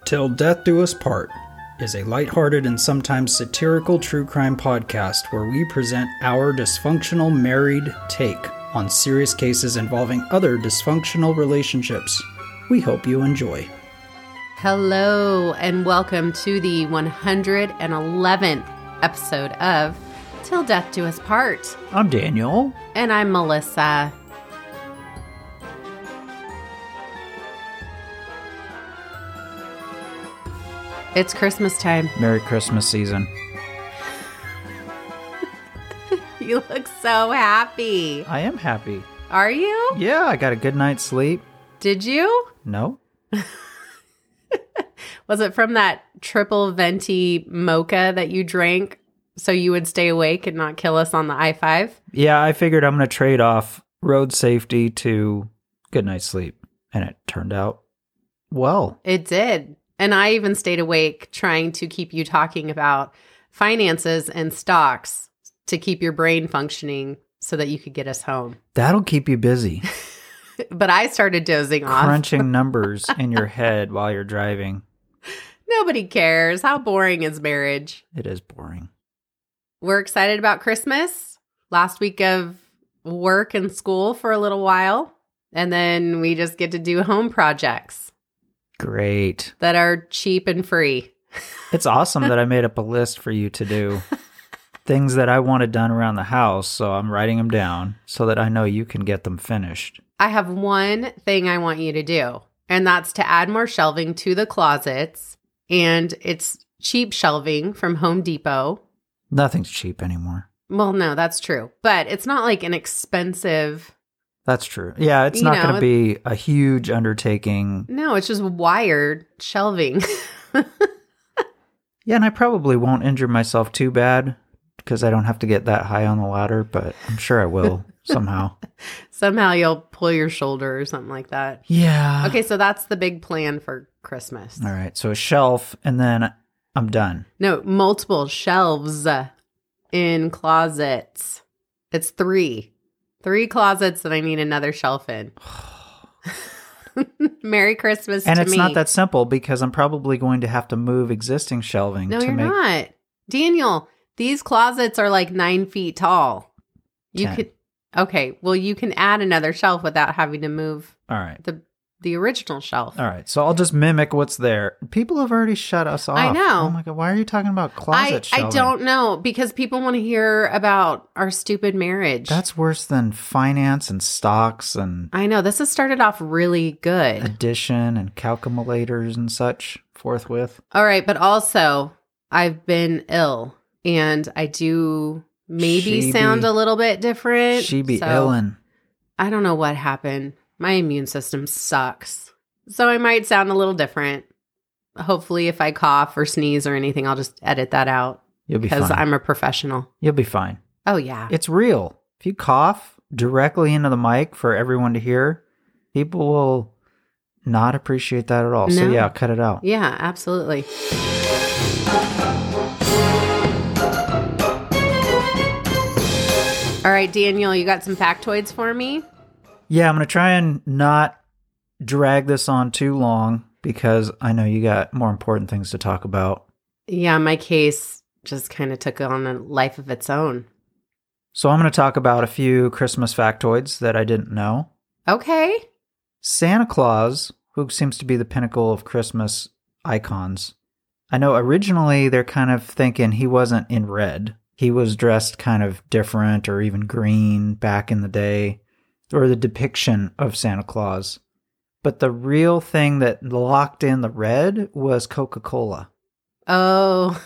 Till Death Do Us Part is a lighthearted and sometimes satirical true crime podcast where we present our dysfunctional married take on serious cases involving other dysfunctional relationships. We hope you enjoy. Hello, and welcome to the 111th episode of Till Death Do Us Part. I'm Daniel. And I'm Melissa. It's Christmas time. Merry Christmas season. You look so happy. I am happy. Are you? Yeah, I got a good night's sleep. Did you? No. Was it from that triple venti mocha that you drank so you would stay awake and not kill us on the I-5? Yeah, I figured I'm going to trade off road safety to good night's sleep. And it turned out well. It did. And I even stayed awake trying to keep you talking about finances and stocks to keep your brain functioning so that you could get us home. That'll keep you busy. But I started dozing off. Crunching numbers in your head while you're driving. Nobody cares. How boring is marriage? It is boring. We're excited about Christmas. Last week of work and school for a little while. And then we just get to do home projects. Great. That are cheap and free. It's awesome that I made up a list for you to do. Things that I wanted done around the house, so I'm writing them down so that I know you can get them finished. I have one thing I want you to do, and that's to add more shelving to the closets, and it's cheap shelving from Home Depot. Nothing's cheap anymore. Well, no, that's true, but it's not like an expensive... That's true. Yeah, it's not going to be a huge undertaking. No, it's just wired shelving. Yeah, and I probably won't injure myself too bad because I don't have to get that high on the ladder, but I'm sure I will somehow. Somehow you'll pull your shoulder or something like that. Yeah. Okay, so that's the big plan for Christmas. All right, so a shelf, and then I'm done. No, multiple shelves in closets. It's 3. 3 closets that I need another shelf in. Merry Christmas to me. And it's not that simple because I'm probably going to have to move existing shelving. No, you're not. Daniel, these closets are like 9 feet tall. You could... Okay, well, you can add another shelf without having to move All right. the original shelf. All right, so I'll just mimic what's there. People have already shut us off. I know. Oh my God, why are you talking about closet shelving? I don't know, because people want to hear about our stupid marriage. That's worse than finance and stocks and... I know, this has started off really good. Addition and calculators and such forthwith. All right, but also, I've been ill, and I do maybe sound a little bit different. She be illin'. I don't know what happened. My immune system sucks. So I might sound a little different. Hopefully if I cough or sneeze or anything, I'll just edit that out. You'll be fine. Because I'm a professional. You'll be fine. Oh, yeah. It's real. If you cough directly into the mic for everyone to hear, people will not appreciate that at all. No. So yeah, cut it out. Yeah, absolutely. All right, Daniel, you got some factoids for me? Yeah, I'm going to try and not drag this on too long because I know you got more important things to talk about. Yeah, my case just kind of took on a life of its own. So I'm going to talk about a few Christmas factoids that I didn't know. Okay. Santa Claus, who seems to be the pinnacle of Christmas icons. I know originally they're kind of thinking he wasn't in red. He was dressed kind of different or even green back in the day. Or the depiction of Santa Claus. But the real thing that locked in the red was Coca-Cola. Oh.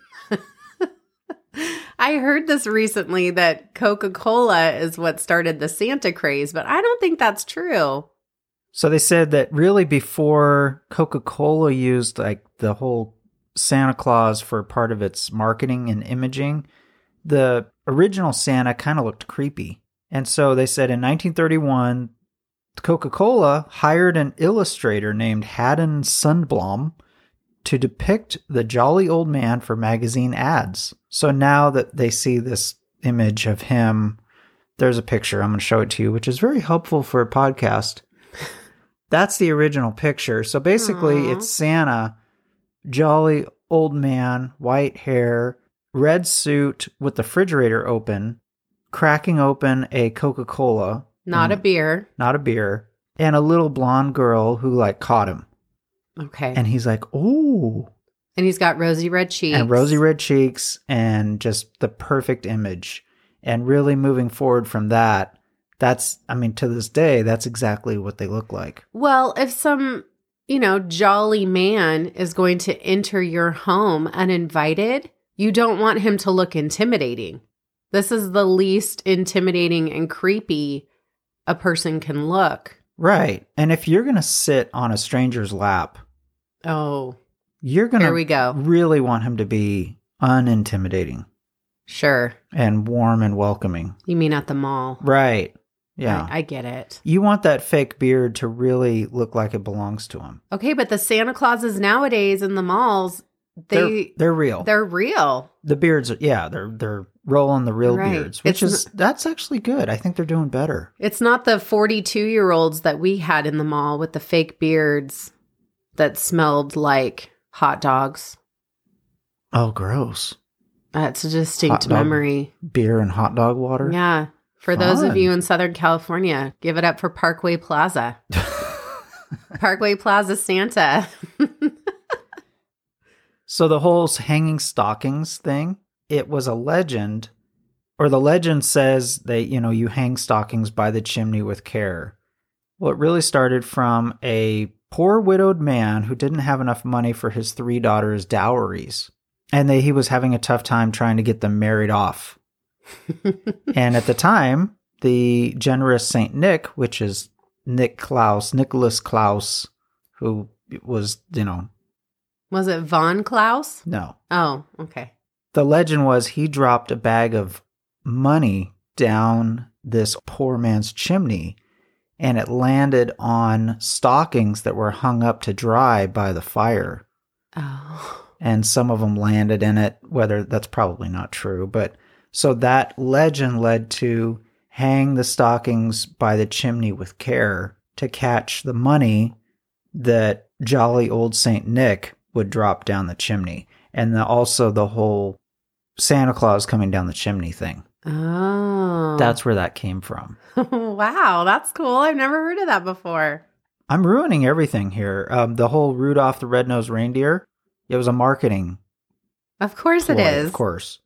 I heard this recently that Coca-Cola is what started the Santa craze, but I don't think that's true. So they said that really before Coca-Cola used like the whole Santa Claus for part of its marketing and imaging, the original Santa kind of looked creepy. And so they said in 1931, Coca-Cola hired an illustrator named Haddon Sundblom to depict the jolly old man for magazine ads. So now that they see this image of him, there's a picture. I'm going to show it to you, which is very helpful for a podcast. That's the original picture. So basically, It's Santa jolly old man, white hair, red suit with the refrigerator open, cracking open a Coca-Cola. Not a beer. Not a beer. And a little blonde girl who like caught him. Okay. And he's like, "Ooh." And he's got rosy red cheeks. And rosy red cheeks and just the perfect image. And really moving forward from that, that's, I mean, to this day, that's exactly what they look like. Well, if some, jolly man is going to enter your home uninvited, you don't want him to look intimidating. This is the least intimidating and creepy a person can look. Right. And if you're going to sit on a stranger's lap, you're going to really want him to be unintimidating. Sure. And warm and welcoming. You mean at the mall? Right. Yeah. I get it. You want that fake beard to really look like it belongs to him. Okay, but the Santa Clauses nowadays in the malls, they're real. They're real. The beards, they're rolling the real beards, which that's actually good. I think they're doing better. It's not the 42-year-olds that we had in the mall with the fake beards that smelled like hot dogs. Oh, gross. That's a distinct memory. Beer and hot dog water? Yeah. For those of you in Southern California, give it up for Parkway Plaza. Parkway Plaza Santa. So the whole hanging stockings thing, it was a legend, or the legend says that, you hang stockings by the chimney with care. Well, it really started from a poor widowed man who didn't have enough money for his 3 daughters' dowries. And he was having a tough time trying to get them married off. And at the time, the generous Saint Nick, which is Nicholas Klaus, who was, Was it Von Klaus? No. Oh, okay. The legend was he dropped a bag of money down this poor man's chimney, and it landed on stockings that were hung up to dry by the fire. Oh. And some of them landed in it, whether that's probably not true. But so that legend led to hang the stockings by the chimney with care to catch the money that jolly old Saint Nick would drop down the chimney. And also the whole Santa Claus coming down the chimney thing. Oh. That's where that came from. Wow, that's cool. I've never heard of that before. I'm ruining everything here. The whole Rudolph the Red-Nosed Reindeer, it was a marketing Of course ploy, it is. Of course.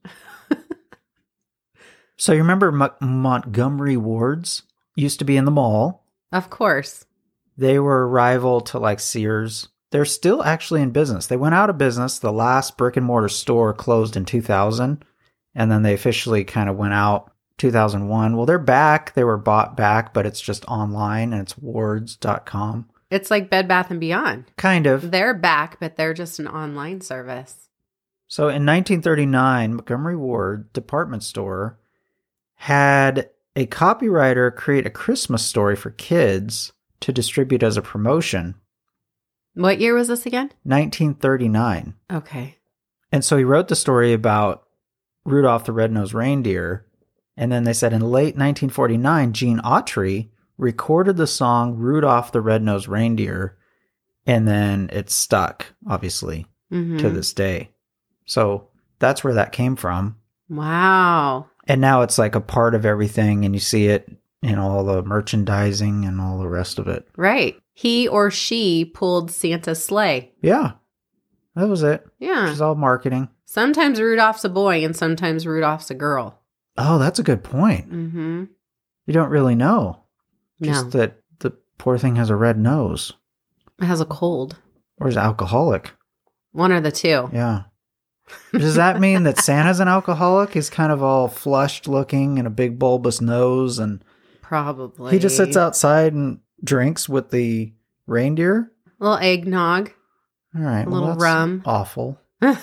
So you remember Montgomery Wards used to be in the mall? Of course. They were a rival to like Sears. They're still actually in business. They went out of business. The last brick and mortar store closed in 2000, and then they officially kind of went out 2001. Well, they're back. They were bought back, but it's just online, and it's wards.com. It's like Bed Bath & Beyond. Kind of. They're back, but they're just an online service. So in 1939, Montgomery Ward department store had a copywriter create a Christmas story for kids to distribute as a promotion. What year was this again? 1939. Okay. And so he wrote the story about Rudolph the Red-Nosed Reindeer. And then they said in late 1949, Gene Autry recorded the song Rudolph the Red-Nosed Reindeer. And then it stuck, obviously, to this day. So that's where that came from. Wow. And now it's like a part of everything. And you see it in all the merchandising and all the rest of it. Right. He or she pulled Santa's sleigh. Yeah. That was it. Yeah. It's all marketing. Sometimes Rudolph's a boy and sometimes Rudolph's a girl. Oh, that's a good point. Mm-hmm. You don't really know. Just No. that the poor thing has a red nose. It has a cold. Or is alcoholic. One or the two. Yeah. Does that mean that Santa's an alcoholic? He's kind of all flushed looking and a big bulbous nose, and Probably. he just sits outside and drinks with the reindeer? A little eggnog. All right. A little that's rum. Awful.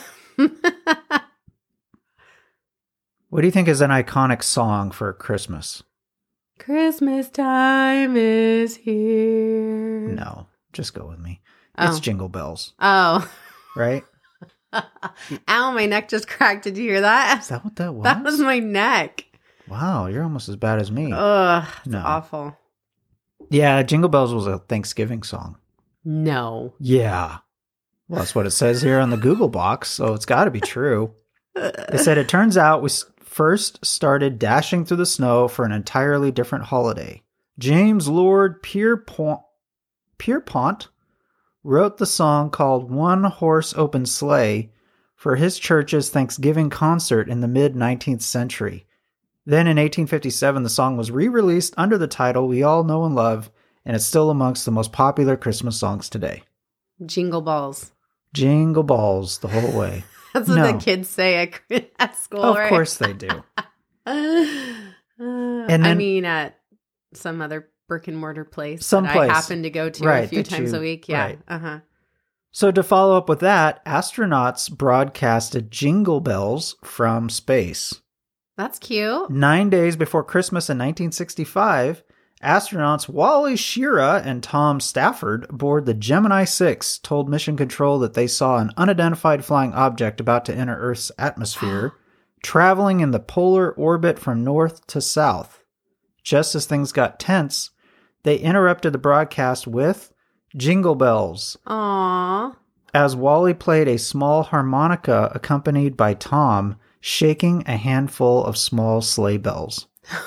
What do you think is an iconic song for Christmas? Christmas time is here. No, just go with me. Oh. It's Jingle Bells, Oh. right? Ow, my neck just cracked. Did you hear that? Is that what that was? That was my neck. Wow, you're almost as bad as me. Ugh, it's No. awful. Yeah, Jingle Bells was a Thanksgiving song. No. Yeah. Well, that's what it says here on the Google box, so it's got to be true. They said, it turns out we first started dashing through the snow for an entirely different holiday. James Lord Pierpont wrote the song called One Horse Open Sleigh for his church's Thanksgiving concert in the mid-19th century. Then in 1857, the song was re-released under the title we all know and love, and it's still amongst the most popular Christmas songs today. Jingle balls. Jingle balls the whole way. That's what the kids say at school, Of right? course they do. And I mean, at some other brick and mortar place someplace I happen to go to a few times a week. Yeah. Right. Uh-huh. So to follow up with that, astronauts broadcasted Jingle Bells from space. That's cute. 9 days before Christmas in 1965, astronauts Wally Schirra and Tom Stafford aboard the Gemini 6 told Mission Control that they saw an unidentified flying object about to enter Earth's atmosphere, traveling in the polar orbit from north to south. Just as things got tense, they interrupted the broadcast with Jingle Bells. Aww. As Wally played a small harmonica accompanied by Tom shaking a handful of small sleigh bells.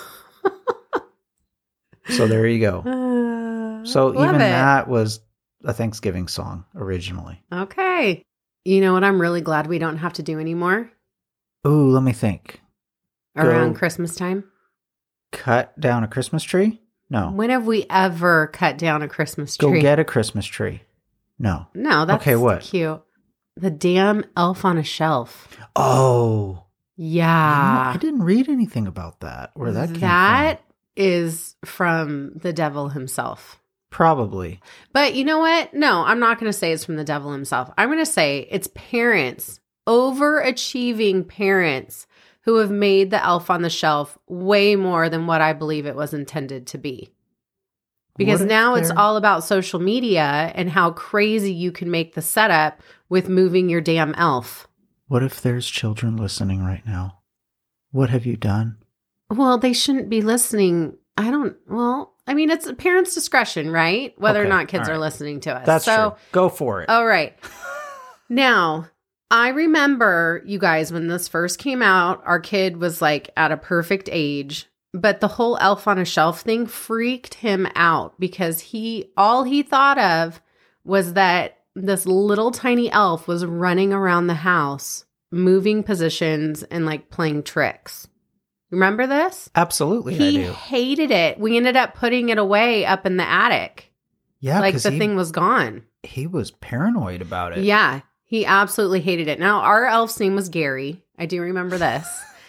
So there you go. So even that was a Thanksgiving song originally. Okay. You know what I'm really glad we don't have to do anymore? Ooh, let me think. Around Christmas time? Cut down a Christmas tree? No. When have we ever cut down a Christmas tree? Go get a Christmas tree. No. No, that's okay, what? Cute. The damn Elf on a Shelf. Oh. Yeah. I didn't read anything about that. Where that came from. That is from the devil himself. Probably. But you know what? No, I'm not going to say it's from the devil himself. I'm going to say it's parents, overachieving parents who have made the Elf on the Shelf way more than what I believe it was intended to be. Because now it's all about social media and how crazy you can make the setup with moving your damn elf. What if there's children listening right now? What have you done? Well, they shouldn't be listening. I mean, it's a parent's discretion, right? Whether or not kids are listening to us. That's true. Go for it. All right. Now, I remember, you guys, when this first came out, our kid was like at a perfect age, but the whole Elf on a Shelf thing freaked him out because all he thought of was that this little tiny elf was running around the house, moving positions and like playing tricks. Remember this? Absolutely, he I do. Hated it. We ended up putting it away up in the attic. Yeah, like the thing was gone. He was paranoid about it. Yeah, he absolutely hated it. Now, our elf's name was Gary. I do remember this.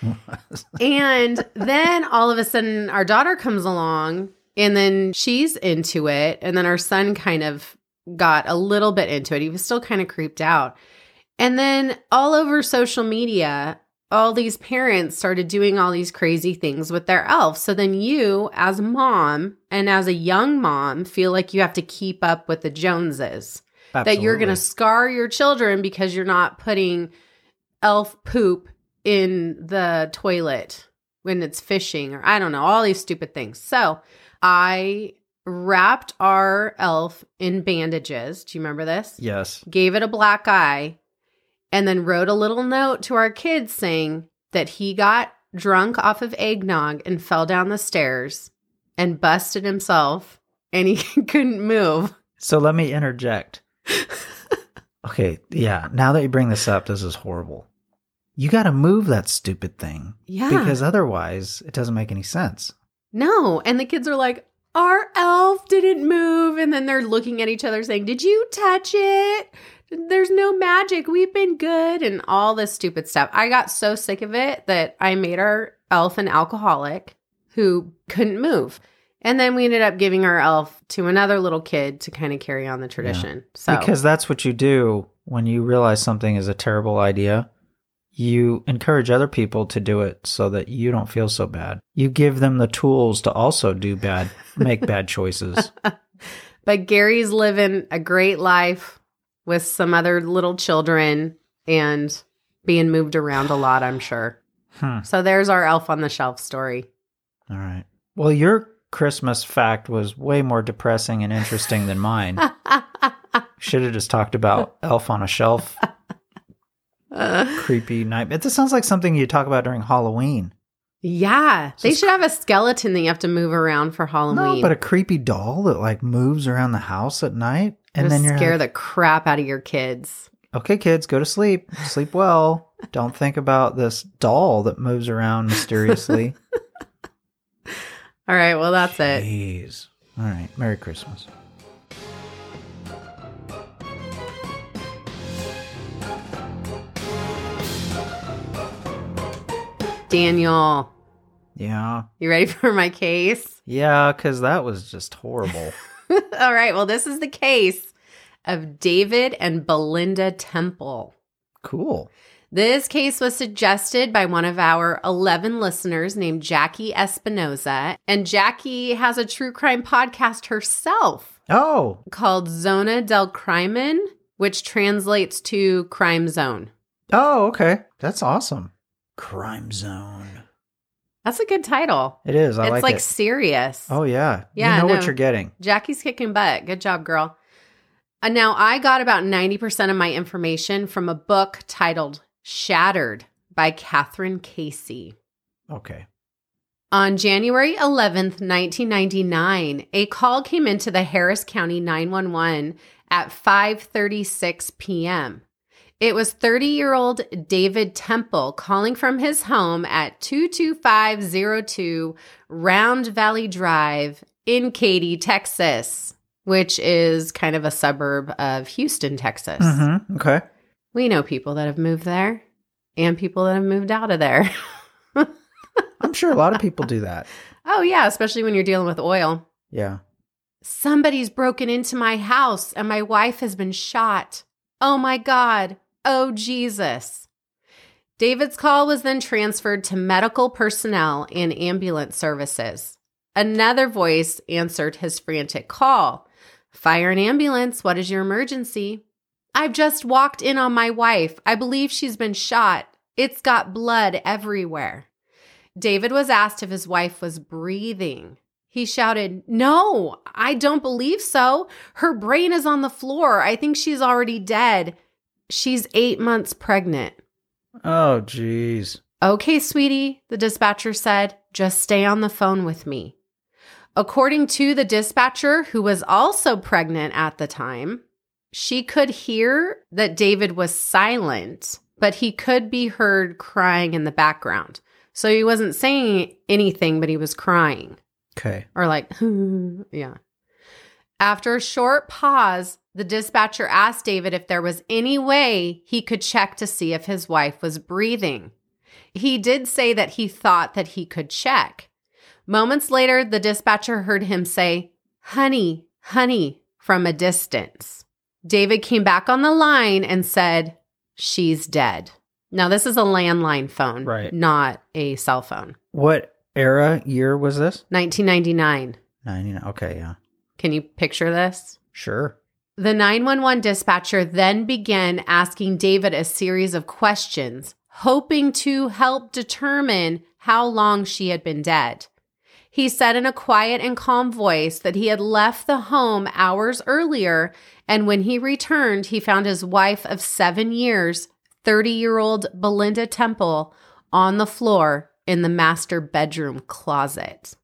And then all of a sudden, our daughter comes along, and then she's into it. And then our son kind of got a little bit into it. He was still kind of creeped out. And then all over social media, all these parents started doing all these crazy things with their elf. So then you, as a mom and as a young mom, feel like you have to keep up with the Joneses. Absolutely. That you're going to scar your children because you're not putting elf poop in the toilet when it's fishing, or I don't know, all these stupid things. So I wrapped our elf in bandages. Do you remember this? Yes. Gave it a black eye, and then wrote a little note to our kids saying that he got drunk off of eggnog and fell down the stairs and busted himself and he couldn't move. So let me interject. Okay, yeah, now that you bring this up, this is horrible. You got to move that stupid thing. Yeah. Because otherwise, it doesn't make any sense. No. And the kids are like, our elf didn't move. And then they're looking at each other saying, did you touch it? There's no magic. We've been good. And all this stupid stuff. I got so sick of it that I made our elf an alcoholic who couldn't move. And then we ended up giving our elf to another little kid to kind of carry on the tradition. Yeah. So because that's what you do when you realize something is a terrible idea. You encourage other people to do it so that you don't feel so bad. You give them the tools to also make bad choices. But Gary's living a great life with some other little children and being moved around a lot, I'm sure. So there's our Elf on the Shelf story. All right. Well, your Christmas fact was way more depressing and interesting than mine. should have just talked about Elf on a Shelf. Creepy nightmare. This sounds like something you talk about during Halloween. Yeah. They should have a skeleton that you have to move around for Halloween. No, but a creepy doll that like moves around the house at night. And then you're scare the crap out of your kids. Okay, kids, go to sleep. Sleep well. Don't think about this doll that moves around mysteriously. All right, well, that's it. Jeez. All right, Merry Christmas. Daniel. Yeah. You ready for my case? Yeah, because that was just horrible. All right, well, this is the case of David and Belinda Temple. Cool. This case was suggested by one of our 11 listeners named Jackie Espinoza. And Jackie has a true crime podcast herself. Oh. Called Zona del Crimen, which translates to Crime Zone. Oh, okay. That's awesome. Crime Zone. That's a good title. It is. I like it. It's like serious. Oh, yeah. Yeah, you know what you're getting. Jackie's kicking butt. Good job, girl. And now I got about 90% of my information from a book titled Shattered by Catherine Casey. Okay. On January 11th, 1999, a call came into the Harris County 911 at 5:36 p.m. It was 30-year-old David Temple calling from his home at 22502 Round Valley Drive in Katy, Texas, which is kind of a suburb of Houston, Texas. Mm-hmm. Okay. We know people that have moved there and people that have moved out of there. I'm sure a lot of people do that. Oh, yeah, especially when you're dealing with oil. Yeah. Somebody's broken into my house and my wife has been shot. Oh, my God. Oh, Jesus. David's call was then transferred to medical personnel and ambulance services. Another voice answered his frantic call. Fire and ambulance, what is your emergency? I've just walked in on my wife. I believe she's been shot. It's got blood everywhere. David was asked if his wife was breathing. He shouted, "No, I don't believe so. Her brain is on the floor. I think she's already dead. She's 8 months pregnant." Oh, geez. Okay, sweetie, the dispatcher said, just stay on the phone with me. According to the dispatcher, who was also pregnant at the time, she could hear that David was silent, but he could be heard crying in the background. So he wasn't saying anything, but he was crying. Okay. Or like, yeah. After a short pause, the dispatcher asked David if there was any way he could check to see if his wife was breathing. He did say that he thought that he could check. Moments later, the dispatcher heard him say, "Honey, honey," from a distance. David came back on the line and said, "She's dead." Now, this is a landline phone, right? Not a cell phone. What year was this? 1999. 99. Okay, yeah. Can you picture this? Sure. The 911 dispatcher then began asking David a series of questions, hoping to help determine how long she had been dead. He said in a quiet and calm voice that he had left the home hours earlier, and when he returned, he found his wife of 7 years, 30-year-old Belinda Temple, on the floor in the master bedroom closet.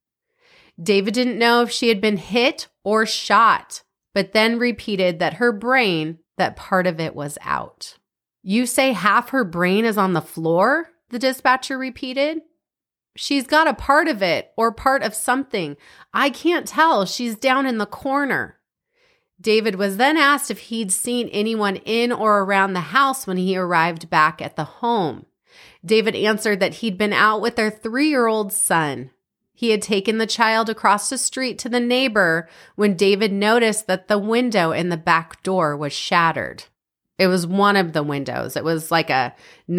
David didn't know if she had been hit or shot, but then repeated that her brain, that part of it was out. "You say half her brain is on the floor?" the dispatcher repeated. "She's got a part of it or part of something. I can't tell. She's down in the corner." David was then asked if he'd seen anyone in or around the house when he arrived back at the home. David answered that he'd been out with their 3-year-old son. He had taken the child across the street to the neighbor when David noticed that the window in the back door was shattered. It was one of the windows. It was like a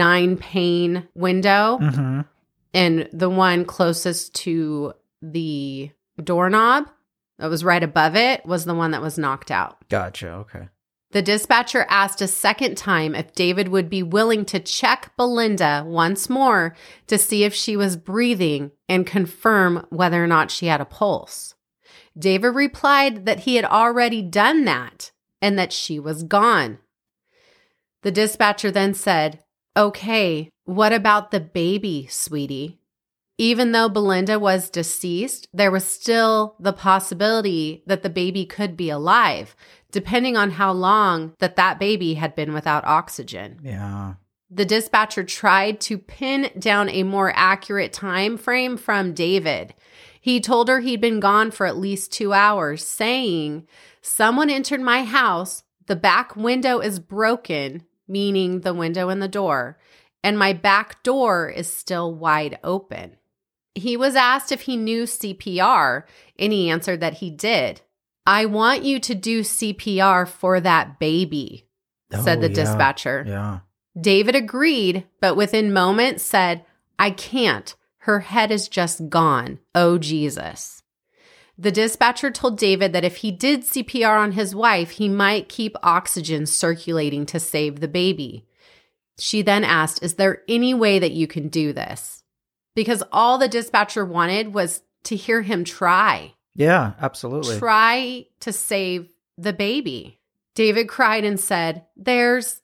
9-pane window. Mm-hmm. And the one closest to the doorknob that was right above it was the one that was knocked out. Gotcha. Okay. The dispatcher asked a second time if David would be willing to check Belinda once more to see if she was breathing and confirm whether or not she had a pulse. David replied that he had already done that, and that she was gone. The dispatcher then said, "Okay, what about the baby, sweetie?" Even though Belinda was deceased, there was still the possibility that the baby could be alive, depending on how long that baby had been without oxygen. Yeah. The dispatcher tried to pin down a more accurate time frame from David. He told her he'd been gone for at least 2 hours, saying, "Someone entered my house, the back window is broken," meaning the window in the door, "and my back door is still wide open." He was asked if he knew CPR, and he answered that he did. "I want you to do CPR for that baby," said the dispatcher. Yeah. David agreed, but within moments said, "I can't. Her head is just gone. Oh, Jesus." The dispatcher told David that if he did CPR on his wife, he might keep oxygen circulating to save the baby. She then asked, "Is there any way that you can do this?" Because all the dispatcher wanted was to hear him try. Yeah, absolutely. Try to save the baby. David cried and said, There's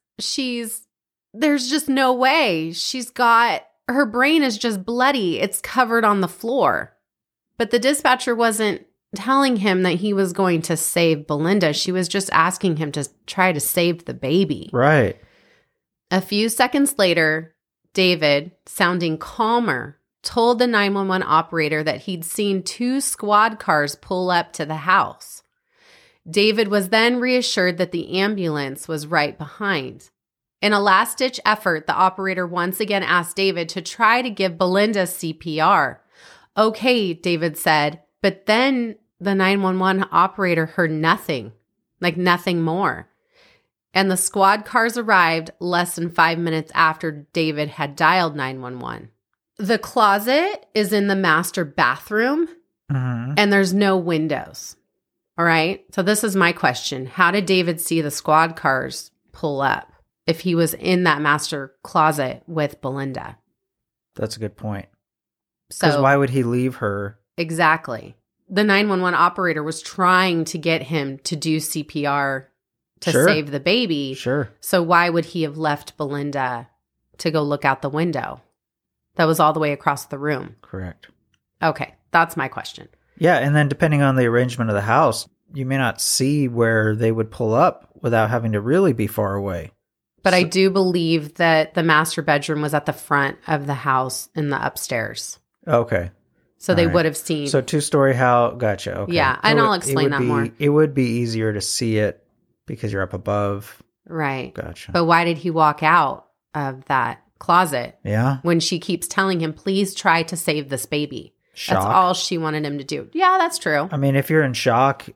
just no way. Her brain is just bloody. It's covered on the floor." But the dispatcher wasn't telling him that he was going to save Belinda. She was just asking him to try to save the baby. Right. A few seconds later, David, sounding calmer, told the 911 operator that he'd seen 2 squad cars pull up to the house. David was then reassured that the ambulance was right behind. In a last-ditch effort, the operator once again asked David to try to give Belinda CPR. "Okay," David said, but then the 911 operator heard nothing, like nothing more. And the squad cars arrived less than 5 minutes after David had dialed 911. The closet is in the master bathroom, and there's no windows. All right? So this is my question. How did David see the squad cars pull up if he was in that master closet with Belinda? That's a good point. Because So why would he leave her? exactly. The 911 operator was trying to get him to do CPR to Sure. save the baby. Sure. So why would he have left Belinda to go look out the window? That was all the way across the room. Correct. Okay, that's my question. Yeah, and then depending on the arrangement of the house, you may not see where they would pull up without having to really be far away. But I do believe that the master bedroom was at the front of the house in the upstairs. Okay. So they All right. would have seen. So 2-story house. Gotcha. Okay. Yeah, and I'll explain that more. It would be easier to see it because you're up above. Right. Gotcha. But why did he walk out of that closet Yeah. when she keeps telling him, "Please try to save this baby"? Shock. That's all she wanted him to do. Yeah, that's true. I mean, if you're in shock,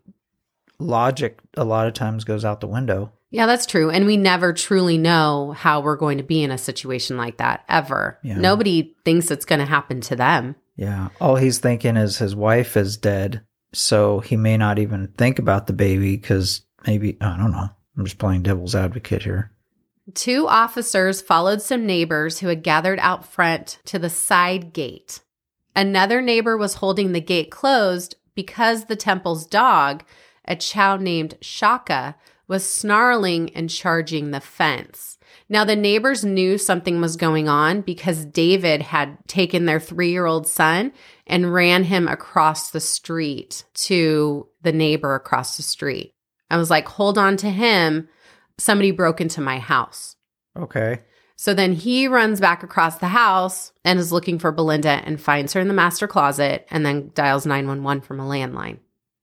logic a lot of times goes out the window. Yeah, that's true. And we never truly know how we're going to be in a situation like that, ever. Yeah. Nobody thinks it's going to happen to them. Yeah. All he's thinking is his wife is dead. So he may not even think about the baby because maybe, I don't know. I'm just playing devil's advocate here. 2 officers followed some neighbors who had gathered out front to the side gate. Another neighbor was holding the gate closed because the temple's dog, a chow named Shaka, was snarling and charging the fence. Now, the neighbors knew something was going on because David had taken their 3-year-old son and ran him across the street to the neighbor across the street. I was like, hold on to him. Somebody broke into my house. Okay. So then he runs back across the house and is looking for Belinda and finds her in the master closet and then dials 911 from a landline.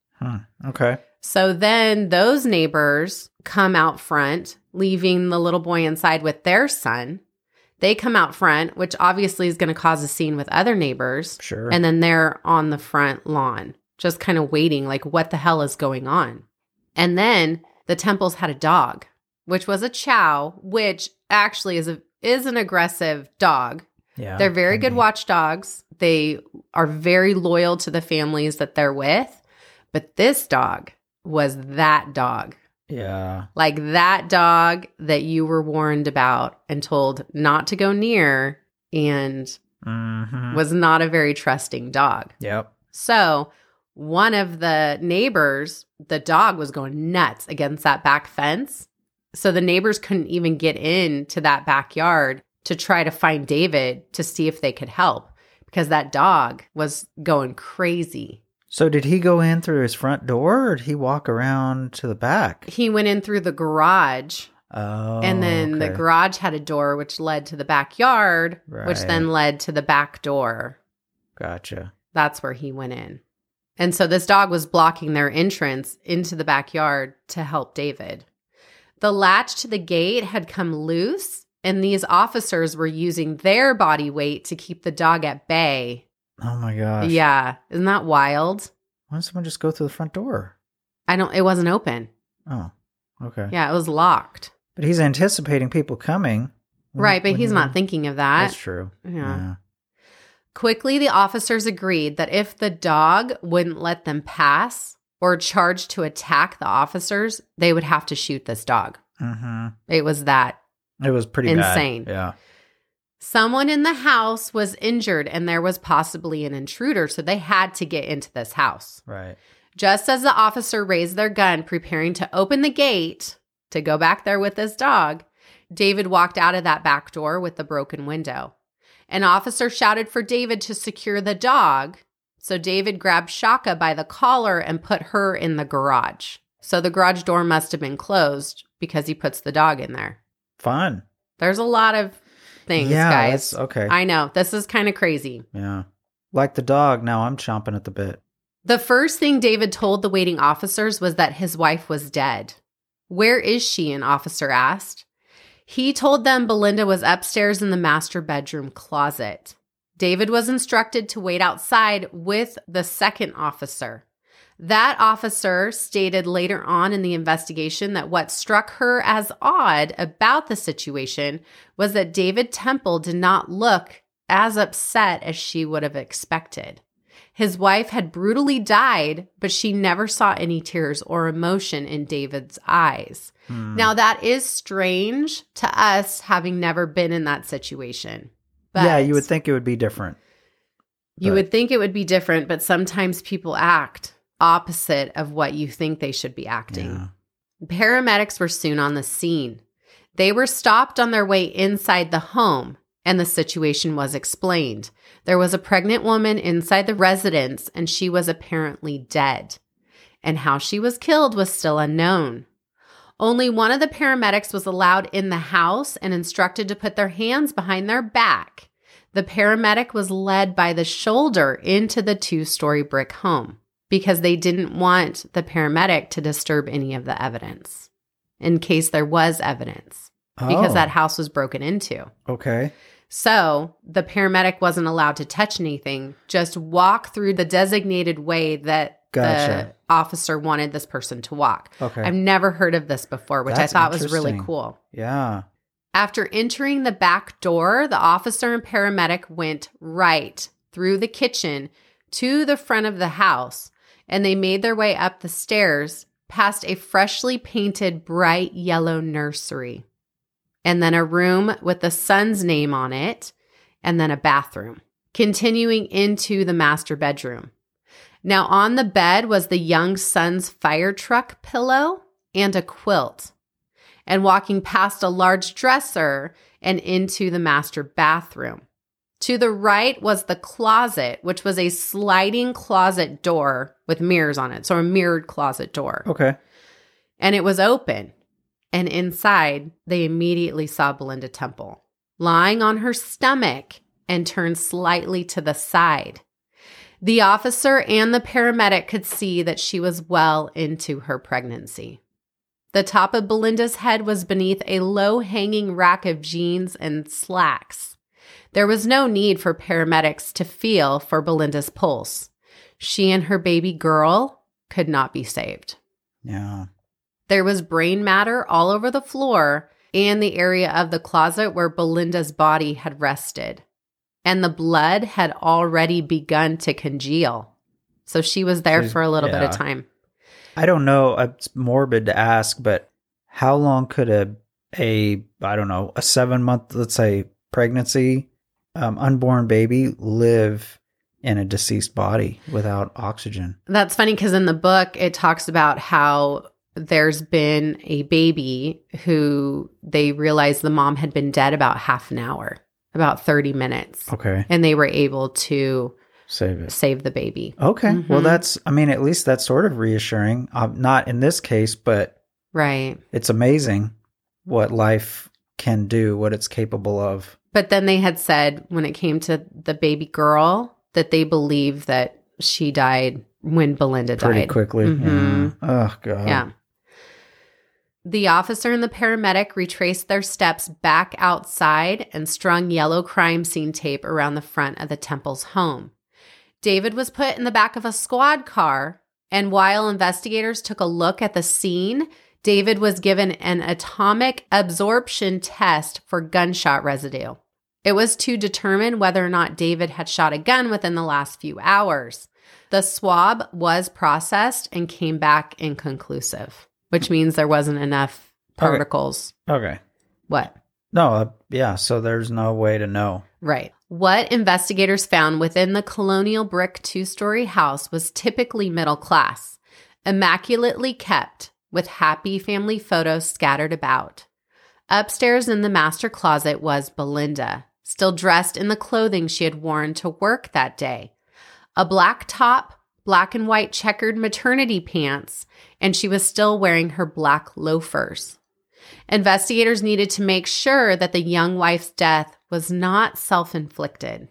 Okay. So then those neighbors come out front, leaving the little boy inside with their son. They come out front, which obviously is going to cause a scene with other neighbors. Sure. And then they're on the front lawn, just kind of waiting, like, what the hell is going on? And then the Temples had a dog, which was a chow, which actually is an aggressive dog. Yeah. They're very can good be. watchdogs. They are very loyal to the families that they're with. But this dog was that dog. Yeah. Like that dog that you were warned about and told not to go near and Mm-hmm. was not a very trusting dog. Yep. So one of the neighbors, the dog was going nuts against that back fence. So the neighbors couldn't even get into that backyard to try to find David to see if they could help because that dog was going crazy. So did he go in through his front door or did he walk around to the back? He went in through the garage. Oh, and then the garage had a door which led to the backyard, which then led to the back door. Gotcha. That's where he went in. And so this dog was blocking their entrance into the backyard to help David. The latch to the gate had come loose, and these officers were using their body weight to keep the dog at bay. Oh my gosh. Yeah. Isn't that wild? Why don't someone just go through the front door? It wasn't open. Oh, okay. Yeah, it was locked. But he's anticipating people coming. Right, but he's not thinking of that. That's true. Yeah. Quickly, the officers agreed that if the dog wouldn't let them pass or charge to attack the officers, they would have to shoot this dog. Mm-hmm. It was that It was pretty insane. Bad. Yeah. Someone in the house was injured and there was possibly an intruder, so they had to get into this house. Right. Just as the officer raised their gun, preparing to open the gate to go back there with this dog, David walked out of that back door with the broken window. An officer shouted for David to secure the dog, so David grabbed Shaka by the collar and put her in the garage. So the garage door must have been closed because he puts the dog in there. Fun. There's a lot of things, guys. Okay. I know. This is kind of crazy. Yeah. Like the dog, now I'm chomping at the bit. The first thing David told the waiting officers was that his wife was dead. "Where is she?" an officer asked. He told them Belinda was upstairs in the master bedroom closet. David was instructed to wait outside with the second officer. That officer stated later on in the investigation that what struck her as odd about the situation was that David Temple did not look as upset as she would have expected. His wife had brutally died, but she never saw any tears or emotion in David's eyes. Now, that is strange to us, having never been in that situation. But yeah, you would think it would be different. You would think it would be different, but sometimes people act opposite of what you think they should be acting. Yeah. Paramedics were soon on the scene. They were stopped on their way inside the home, and the situation was explained. There was a pregnant woman inside the residence, and she was apparently dead. And how she was killed was still unknown. Only one of the paramedics was allowed in the house and instructed to put their hands behind their back. The paramedic was led by the shoulder into the 2-story brick home because they didn't want the paramedic to disturb any of the evidence in case there was evidence because that house was broken into. Okay. So the paramedic wasn't allowed to touch anything, just walk through the designated way that the officer wanted this person to walk. Okay. I've never heard of this before, which That's I thought was really interesting. cool. Yeah. After entering the back door, the officer and paramedic went right through the kitchen to the front of the house, and they made their way up the stairs past a freshly painted bright yellow nursery, and then a room with the son's name on it, and then a bathroom, continuing into the master bedroom. Now, on the bed was the young son's fire truck pillow and a quilt, and walking past a large dresser and into the master bathroom. To the right was the closet, which was a sliding closet door with mirrors on it, so a mirrored closet door. Okay. And it was open. And inside, they immediately saw Belinda Temple, lying on her stomach and turned slightly to the side. The officer and the paramedic could see that she was well into her pregnancy. The top of Belinda's head was beneath a low-hanging rack of jeans and slacks. There was no need for paramedics to feel for Belinda's pulse. She and her baby girl could not be saved. Yeah. There was brain matter all over the floor and the area of the closet where Belinda's body had rested. And the blood had already begun to congeal. So she was there for a little bit of time. I don't know. It's morbid to ask, but how long could a 7-month, let's say, pregnancy, unborn baby live in a deceased body without oxygen. That's funny because in the book, it talks about how there's been a baby who they realized the mom had been dead about half an hour, about 30 minutes. Okay. And they were able to Save the baby. Okay. Mm-hmm. Well, at least that's sort of reassuring. Not in this case, but right. It's amazing what life can do, what it's capable of. But then they had said when it came to the baby girl that they believe that she died when Belinda died. Pretty quickly. Mm-hmm. Yeah. Oh, God. Yeah. The officer and the paramedic retraced their steps back outside and strung yellow crime scene tape around the front of the Temples' home. David was put in the back of a squad car, and while investigators took a look at the scene, David was given an atomic absorption test for gunshot residue. It was to determine whether or not David had shot a gun within the last few hours. The swab was processed and came back inconclusive, which means there wasn't enough particles. Okay. What? No, yeah, so there's no way to know. Right. What investigators found within the colonial brick 2-story house was typically middle class, immaculately kept, with happy family photos scattered about. Upstairs in the master closet was Belinda, still dressed in the clothing she had worn to work that day. A black top, black and white checkered maternity pants, and she was still wearing her black loafers. Investigators needed to make sure that the young wife's death was not self-inflicted.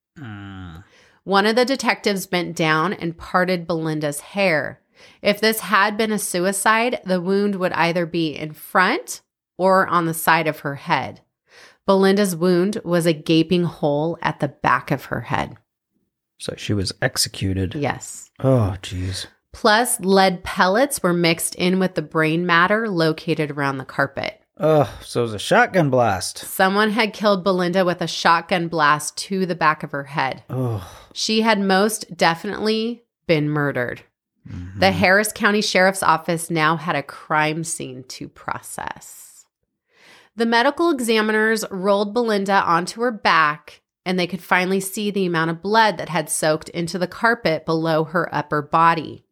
One of the detectives bent down and parted Belinda's hair. If this had been a suicide, the wound would either be in front or on the side of her head. Belinda's wound was a gaping hole at the back of her head. So she was executed. Yes. Oh, geez. Plus, lead pellets were mixed in with the brain matter located around the carpet. Oh, so it was a shotgun blast. Someone had killed Belinda with a shotgun blast to the back of her head. Oh. She had most definitely been murdered. Mm-hmm. The Harris County Sheriff's Office now had a crime scene to process. The medical examiners rolled Belinda onto her back, and they could finally see the amount of blood that had soaked into the carpet below her upper body.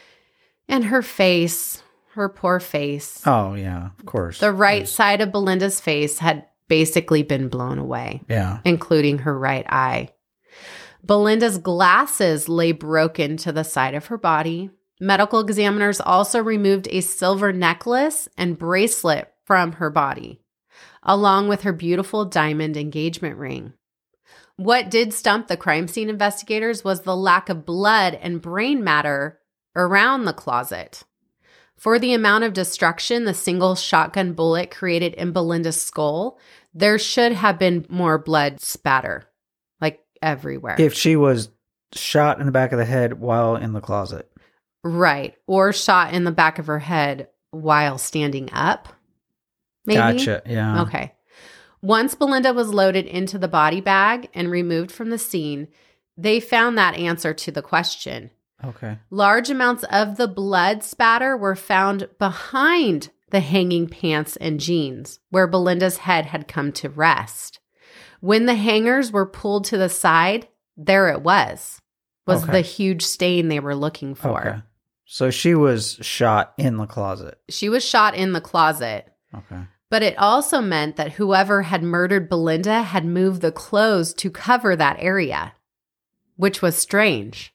And her face, her poor face. Oh, yeah, of course. The right side of Belinda's face had basically been blown away. Yeah. Including her right eye. Belinda's glasses lay broken to the side of her body. Medical examiners also removed a silver necklace and bracelet from her body, along with her beautiful diamond engagement ring. What did stump the crime scene investigators was the lack of blood and brain matter around the closet. For the amount of destruction the single shotgun bullet created in Belinda's skull, there should have been more blood spatter, like everywhere. If she was shot in the back of the head while in the closet. Right. Or shot in the back of her head while standing up. Maybe? Gotcha. Yeah. Okay. Once Belinda was loaded into the body bag and removed from the scene, they found that answer to the question. Okay. Large amounts of the blood spatter were found behind the hanging pants and jeans, where Belinda's head had come to rest. When the hangers were pulled to the side, there it was Okay. the huge stain they were looking for. Okay. So she was shot in the closet. She was shot in the closet. Okay. But it also meant that whoever had murdered Belinda had moved the clothes to cover that area, which was strange.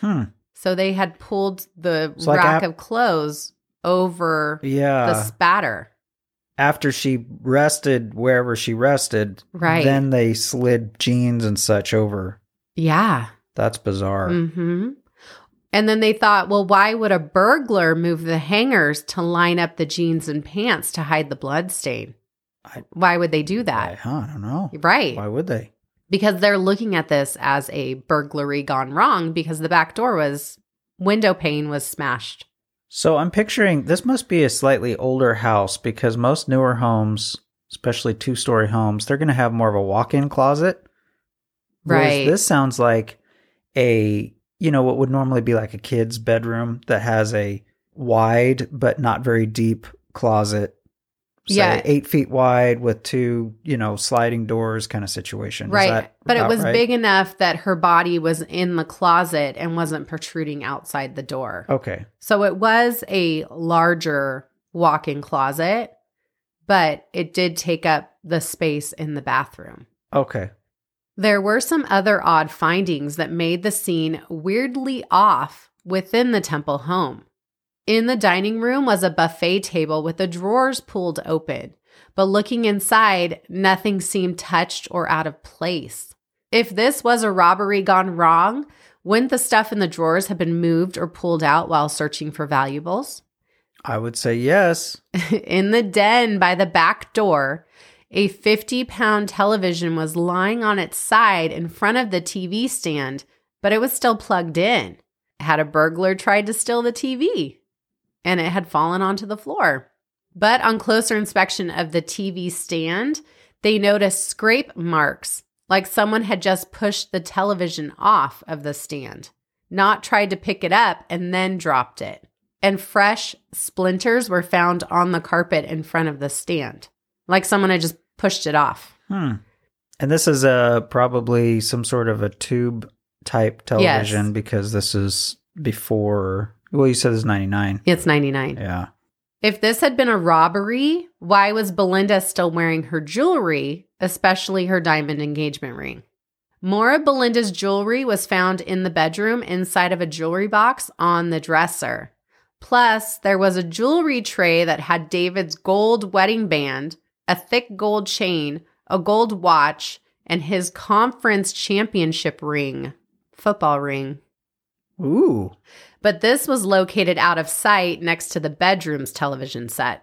So they had pulled the rack of clothes over the spatter. After she rested wherever she rested, right? Then they slid jeans and such over. Yeah. That's bizarre. Mm-hmm. And then they thought, well, why would a burglar move the hangers to line up the jeans and pants to hide the blood stain? Why would they do that? I don't know. Right. Why would they? Because they're looking at this as a burglary gone wrong because the back door window pane was smashed. So I'm picturing this must be a slightly older house because most newer homes, especially 2-story homes, they're going to have more of a walk-in closet. Right. This sounds like what would normally be like a kid's bedroom that has a wide but not very deep closet say 8 feet wide with 2, sliding doors kind of situation. Right. But it was big enough that her body was in the closet and wasn't protruding outside the door. Okay. So it was a larger walk-in closet, but it did take up the space in the bathroom. Okay. There were some other odd findings that made the scene weirdly off within the Temple home. In the dining room was a buffet table with the drawers pulled open, but looking inside, nothing seemed touched or out of place. If this was a robbery gone wrong, wouldn't the stuff in the drawers have been moved or pulled out while searching for valuables? I would say yes. In the den by the back door, a 50-pound television was lying on its side in front of the TV stand, but it was still plugged in. Had a burglar tried to steal the TV? And it had fallen onto the floor. But on closer inspection of the TV stand, they noticed scrape marks, like someone had just pushed the television off of the stand, not tried to pick it up and then dropped it. And fresh splinters were found on the carpet in front of the stand, like someone had just pushed it off. And this is probably some sort of a tube type television because this is before... Well, you said it's 99. It's 99. Yeah. If this had been a robbery, why was Belinda still wearing her jewelry, especially her diamond engagement ring? More of Belinda's jewelry was found in the bedroom inside of a jewelry box on the dresser. Plus, there was a jewelry tray that had David's gold wedding band, a thick gold chain, a gold watch, and his conference championship ring, football ring. Ooh. But this was located out of sight next to the bedroom's television set.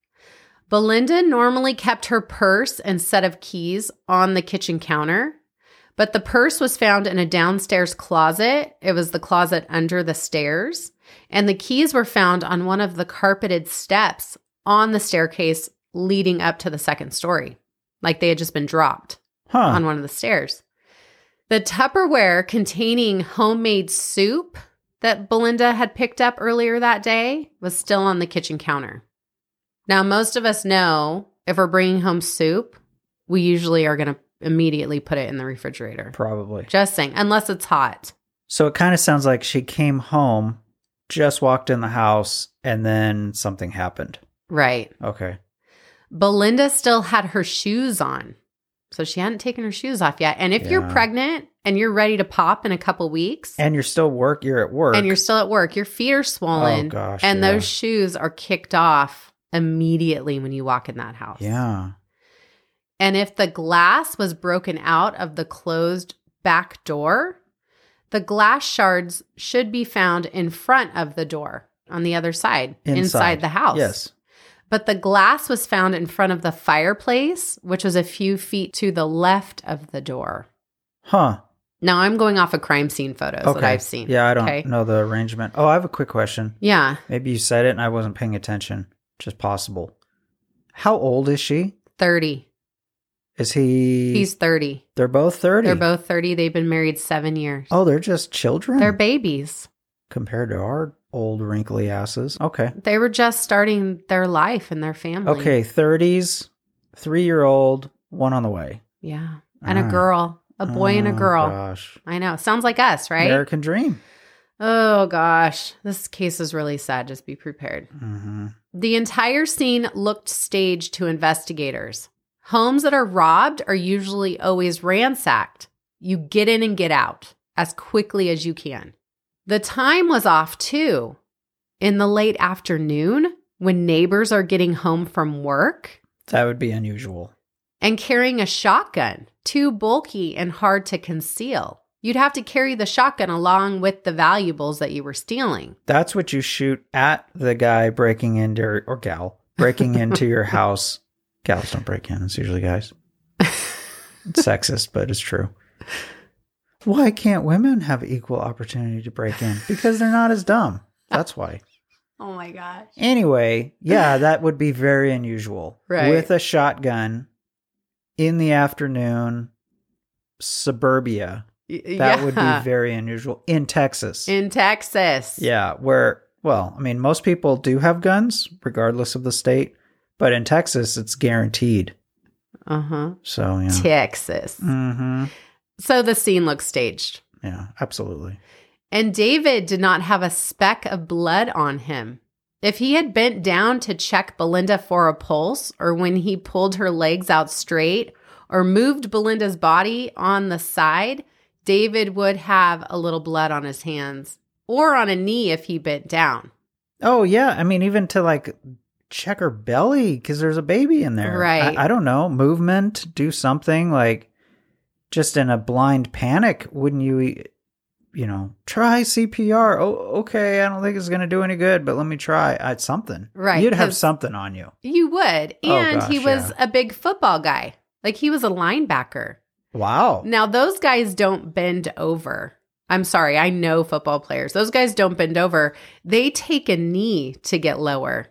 Belinda normally kept her purse and set of keys on the kitchen counter, but the purse was found in a downstairs closet. It was the closet under the stairs, and the keys were found on one of the carpeted steps on the staircase leading up to the second story, like they had just been dropped on one of the stairs. The Tupperware containing homemade soup that Belinda had picked up earlier that day was still on the kitchen counter. Now, most of us know if we're bringing home soup, we usually are going to immediately put it in the refrigerator. Probably. Just saying, unless it's hot. So it kind of sounds like she came home, just walked in the house, and then something happened. Right. Okay. Belinda still had her shoes on. So she hadn't taken her shoes off yet. And if you're pregnant and you're ready to pop in a couple weeks. And you're at work. And you're still at work. Your feet are swollen. Oh, gosh. And those shoes are kicked off immediately when you walk in that house. Yeah. And if the glass was broken out of the closed back door, the glass shards should be found in front of the door on the other side, inside the house. Yes. But the glass was found in front of the fireplace, which was a few feet to the left of the door. Huh. Now, I'm going off of crime scene photos that I've seen. Yeah, I don't know the arrangement. Oh, I have a quick question. Yeah. Maybe you said it and I wasn't paying attention. Just possible. How old is she? 30. Is he? He's 30. They're both 30? They're both 30. They've been married 7 years. Oh, they're just children? They're babies. Compared to our old wrinkly asses. Okay. They were just starting their life and their family. Okay, 30s, 3-year-old, one on the way. Yeah. And a girl. A boy and a girl. Gosh. I know. Sounds like us, right? American dream. Oh, gosh. This case is really sad. Just be prepared. Mm-hmm. The entire scene looked staged to investigators. Homes that are robbed are usually always ransacked. You get in and get out as quickly as you can. The time was off, too. In the late afternoon, when neighbors are getting home from work. That would be unusual. And carrying a shotgun, too bulky and hard to conceal. You'd have to carry the shotgun along with the valuables that you were stealing. That's what you shoot at the guy breaking into, or gal, breaking into your house. Gals don't break in. It's usually guys. It's sexist, but it's true. Why can't women have equal opportunity to break in? Because they're not as dumb. That's why. Oh my gosh. Anyway, yeah, that would be very unusual. Right. With a shotgun in the afternoon, suburbia. That would be very unusual. In Texas. In Texas. Yeah, where, well, I mean, most people do have guns, regardless of the state. But in Texas, it's guaranteed. Uh-huh. So, yeah. Texas. Mm-hmm. So the scene looks staged. Yeah, absolutely. And David did not have a speck of blood on him. If he had bent down to check Belinda for a pulse, or when he pulled her legs out straight, or moved Belinda's body on the side, David would have a little blood on his hands, or on a knee if he bent down. Oh, yeah. I mean, even to like check her belly because there's a baby in there. Right. I don't know. Movement, do something like just in a blind panic. Wouldn't you, try CPR? Oh, okay. I don't think it's going to do any good, but let me try. Something. Right. You'd have something on you. You would. And he was a big football guy. Like he was a linebacker. Wow. Now, those guys don't bend over. I'm sorry. I know football players. Those guys don't bend over. They take a knee to get lower.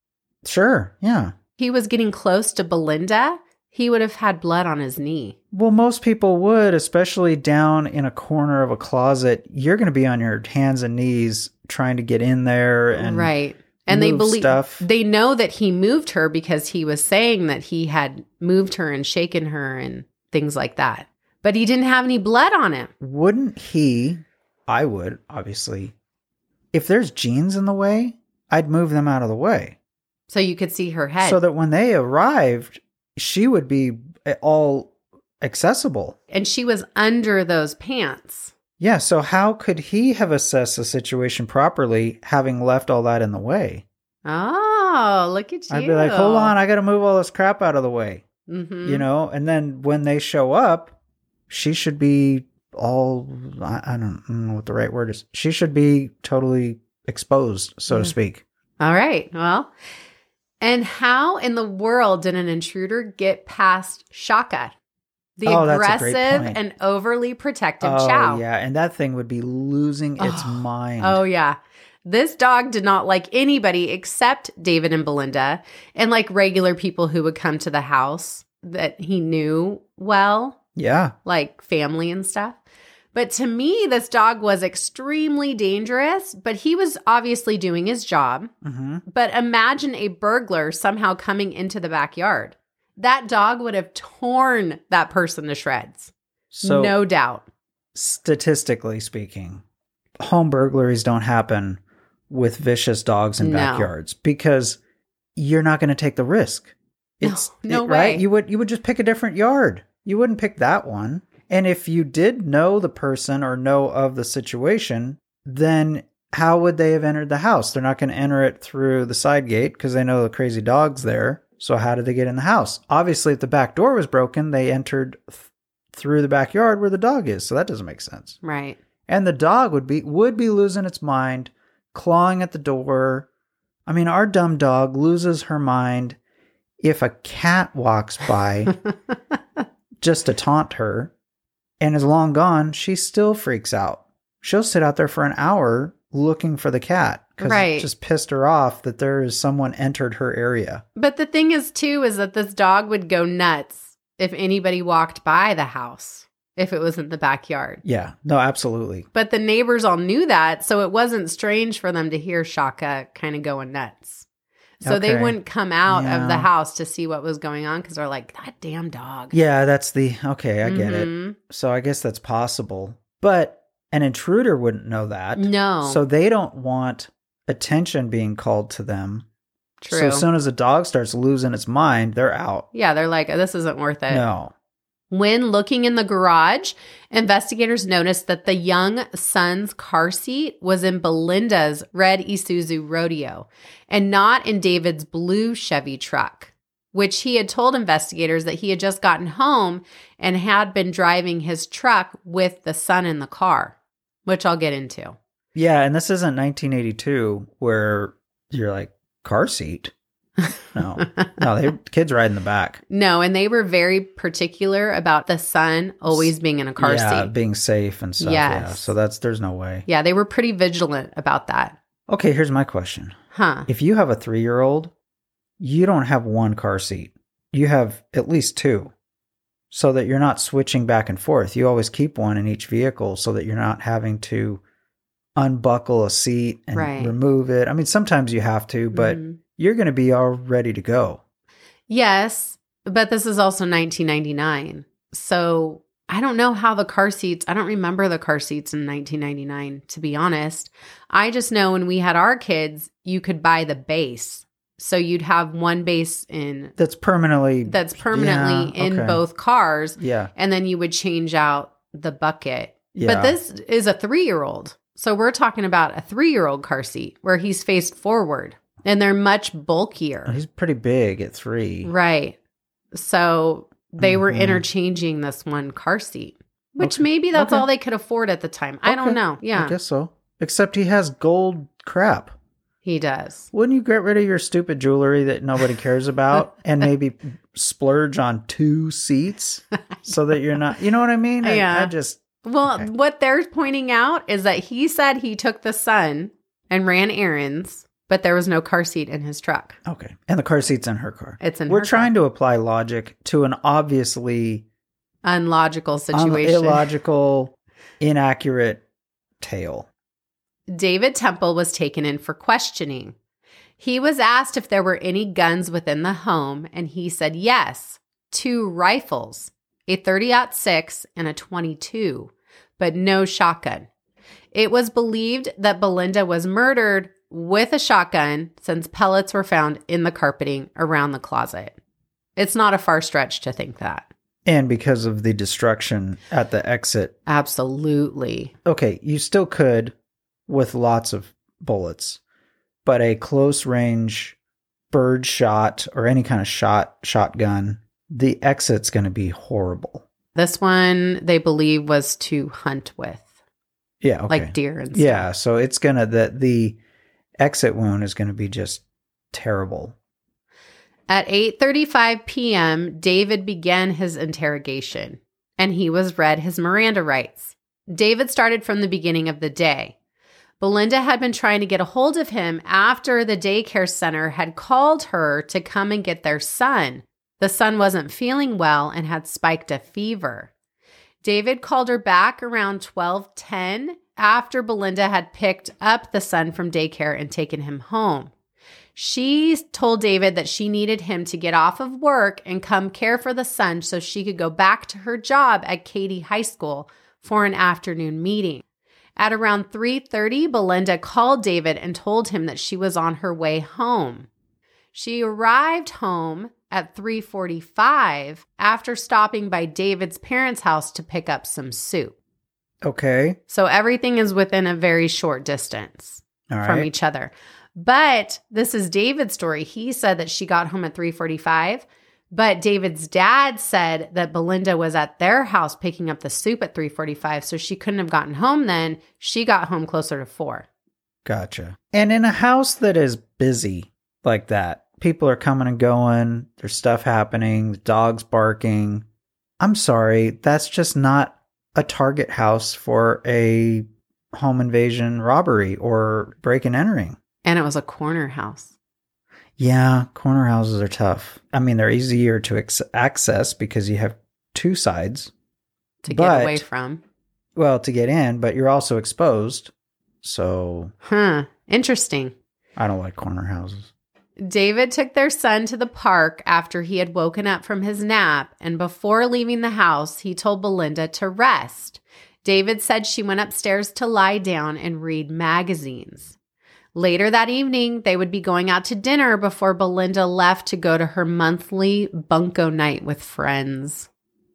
Sure. Yeah. He was getting close to Belinda. He would have had blood on his knee. Well, most people would, especially down in a corner of a closet. You're going to be on your hands and knees trying to get in there and right. And they believe stuff. They know that he moved her because he was saying that he had moved her and shaken her and things like that. But he didn't have any blood on him. Wouldn't he? I would, obviously. If there's jeans in the way, I'd move them out of the way. So you could see her head. So that when they arrived, she would be all accessible. And she was under those pants. Yeah, so how could he have assessed the situation properly having left all that in the way? Oh, look at you. I'd be like, hold on, I got to move all this crap out of the way. Mm-hmm. And then when they show up, she should be all, I don't know what the right word is. She should be totally exposed, so to speak. All right. Well, and how in the world did an intruder get past Shaka, the aggressive and overly protective Chow? Oh, yeah. And that thing would be losing its mind. Oh, yeah. This dog did not like anybody except David and Belinda and like regular people who would come to the house that he knew well. Yeah. Like family and stuff. But to me, this dog was extremely dangerous, but he was obviously doing his job. Mm-hmm. But imagine a burglar somehow coming into the backyard. That dog would have torn that person to shreds. So, no doubt. Statistically speaking, home burglaries don't happen with vicious dogs in backyards because you're not going to take the risk. No way. Right? You would just pick a different yard. You wouldn't pick that one. And if you did know the person or know of the situation, then how would they have entered the house? They're not going to enter it through the side gate because they know the crazy dog's there. So how did they get in the house? Obviously, if the back door was broken, they entered through the backyard where the dog is. So that doesn't make sense. Right. And the dog would be losing its mind, clawing at the door. I mean, our dumb dog loses her mind if a cat walks by just to taunt her and is long gone. She still freaks out. She'll sit out there for an hour looking for the cat because it just pissed her off that there is someone entered her area. But the thing is, too, is that this dog would go nuts if anybody walked by the house, if it was in the backyard. Yeah, no, absolutely. But the neighbors all knew that, so it wasn't strange for them to hear Shaka kind of going nuts. So they wouldn't come out of the house to see what was going on because they're like, that damn dog. Yeah, I get it. So I guess that's possible. But an intruder wouldn't know that. No. So they don't want attention being called to them. True. So as soon as a dog starts losing its mind, they're out. Yeah, they're like, this isn't worth it. No. When looking in the garage, investigators noticed that the young son's car seat was in Belinda's red Isuzu Rodeo and not in David's blue Chevy truck, which he had told investigators that he had just gotten home and had been driving his truck with the son in the car, which I'll get into. Yeah, and this isn't 1982 where you're like, car seat? No, kids ride in the back. No, and they were very particular about the son always being in a car seat. Yeah, being safe and stuff. Yes. Yeah, so there's no way. Yeah, they were pretty vigilant about that. Okay, here's my question. Huh. If you have a 3-year-old, you don't have one car seat. You have at least 2. So that you're not switching back and forth. You always keep one in each vehicle so that you're not having to unbuckle a seat and remove it. I mean, sometimes you have to, but you're going to be all ready to go. Yes, but this is also 1999. So I don't know how the car seats, I don't remember the car seats in 1999, to be honest. I just know when we had our kids, you could buy the base. So you'd have one base that's permanently in both cars. Yeah. And then you would change out the bucket. Yeah. But this is a 3-year-old. So we're talking about a 3-year-old car seat where he's faced forward and they're much bulkier. He's pretty big at 3. Right. So they were interchanging this one car seat, which maybe that's all they could afford at the time. I don't know. Yeah. I guess so. Except he has gold crap. He does. Wouldn't you get rid of your stupid jewelry that nobody cares about and maybe splurge on 2 seats so that you're not, you know what I mean? Yeah. Well, what they're pointing out is that he said he took the son and ran errands, but there was no car seat in his truck. Okay. And the car seat's in her car. It's in We're her trying car. to apply logic to an obviously Unlogical situation. illogical, inaccurate tale. David Temple was taken in for questioning. He was asked if there were any guns within the home, and he said yes, 2 rifles, a 30-06 and a 22, but no shotgun. It was believed that Belinda was murdered with a shotgun since pellets were found in the carpeting around the closet. It's not a far stretch to think that. And because of the destruction at the exit. Absolutely. Okay, you still could with lots of bullets, but a close range bird shot or any kind of shotgun, the exit's going to be horrible. This one they believe was to hunt with. Yeah, okay. Like deer and stuff. Yeah, so it's going to, the exit wound is going to be just terrible. At 8:35 p.m., David began his interrogation, and he was read his Miranda rights. David started from the beginning of the day. Belinda had been trying to get a hold of him after the daycare center had called her to come and get their son. The son wasn't feeling well and had spiked a fever. David called her back around 12:10 after Belinda had picked up the son from daycare and taken him home. She told David that she needed him to get off of work and come care for the son so she could go back to her job at Katy High School for an afternoon meeting. At around 3:30, Belinda called David and told him that she was on her way home. She arrived home at 3:45 after stopping by David's parents' house to pick up some soup. Okay. So everything is within a very short distance from each other. But this is David's story. He said that she got home at 3:45, but David's dad said that Belinda was at their house picking up the soup at 3:45, so she couldn't have gotten home then. She got home closer to 4. Gotcha. And in a house that is busy like that, people are coming and going, there's stuff happening, the dog's barking. I'm sorry, that's just not a target house for a home invasion robbery or break and entering. And it was a corner house. Yeah, corner houses are tough. I mean, they're easier to access because you have 2 sides. To get away from. Well, to get in, but you're also exposed. So. Interesting. I don't like corner houses. David took their son to the park after he had woken up from his nap, and before leaving the house, he told Belinda to rest. David said she went upstairs to lie down and read magazines. Later that evening, they would be going out to dinner before Belinda left to go to her monthly bunko night with friends.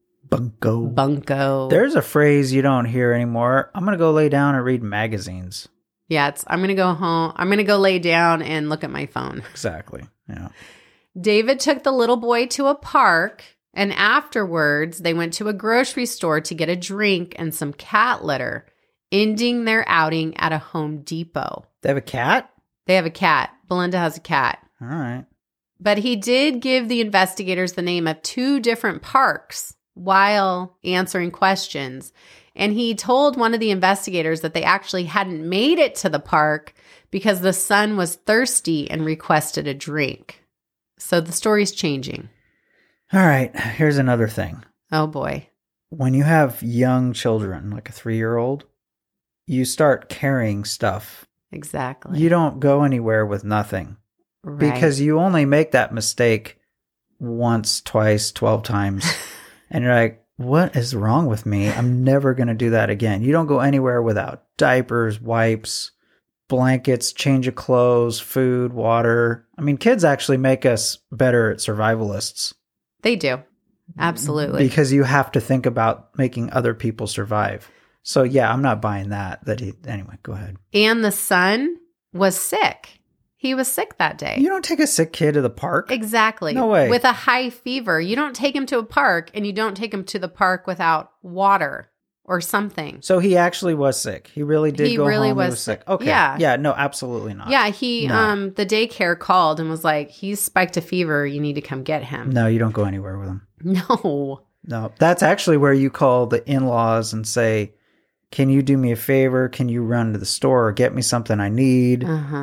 Bunko. There's a phrase you don't hear anymore. I'm going to go lay down and read magazines. Yeah, I'm going to go home. I'm going to go lay down and look at my phone. Exactly. Yeah. David took the little boy to a park, and afterwards, they went to a grocery store to get a drink and some cat litter, ending their outing at a Home Depot. They have a cat? They have a cat. Belinda has a cat. All right. But he did give the investigators the name of 2 different parks while answering questions. And he told one of the investigators that they actually hadn't made it to the park because the son was thirsty and requested a drink. So the story's changing. All right. Here's another thing. Oh, boy. When you have young children, like a 3-year-old, you start carrying stuff. Exactly. You don't go anywhere with nothing. Right. Because you only make that mistake once, twice, 12 times. And you're like, what is wrong with me? I'm never going to do that again. You don't go anywhere without diapers, wipes, blankets, change of clothes, food, water. I mean, kids actually make us better at survivalists. They do. Absolutely. Because you have to think about making other people survive. So yeah, I'm not buying that. Anyway, go ahead. And the son was sick. He was sick that day. You don't take a sick kid to the park. Exactly. No way. With a high fever. You don't take him to a park, and you don't take him to the park without water or something. So he actually was sick. He really did go home. He was sick. Okay. Yeah. Yeah, no, absolutely not. Yeah, the daycare called and was like, he's spiked a fever. You need to come get him. No, you don't go anywhere with him. No. No. That's actually where you call the in-laws and say, can you do me a favor? Can you run to the store or get me something I need?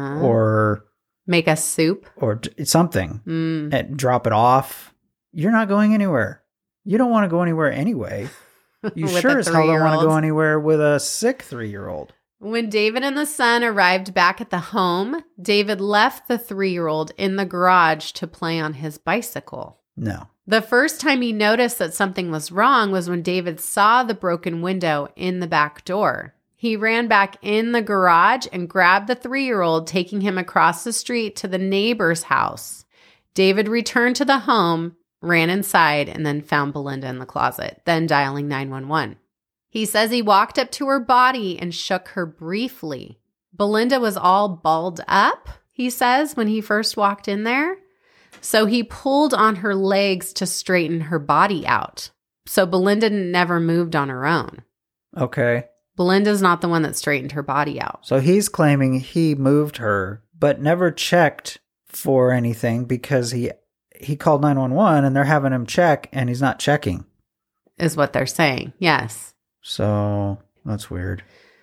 Or make us soup or something and drop it off. You're not going anywhere. You don't want to go anywhere anyway. You sure as hell don't want to go anywhere with a sick 3-year-old. When David and the son arrived back at the home, David left the 3-year-old in the garage to play on his bicycle. No. The first time he noticed that something was wrong was when David saw the broken window in the back door. He ran back in the garage and grabbed the 3-year-old, taking him across the street to the neighbor's house. David returned to the home, ran inside, and then found Belinda in the closet, then dialing 911. He says he walked up to her body and shook her briefly. Belinda was all balled up, he says, when he first walked in there. So he pulled on her legs to straighten her body out. So Belinda never moved on her own. Okay. Belinda's not the one that straightened her body out. So he's claiming he moved her, but never checked for anything because he called 911 and they're having him check and he's not checking. Is what they're saying. Yes. So that's weird.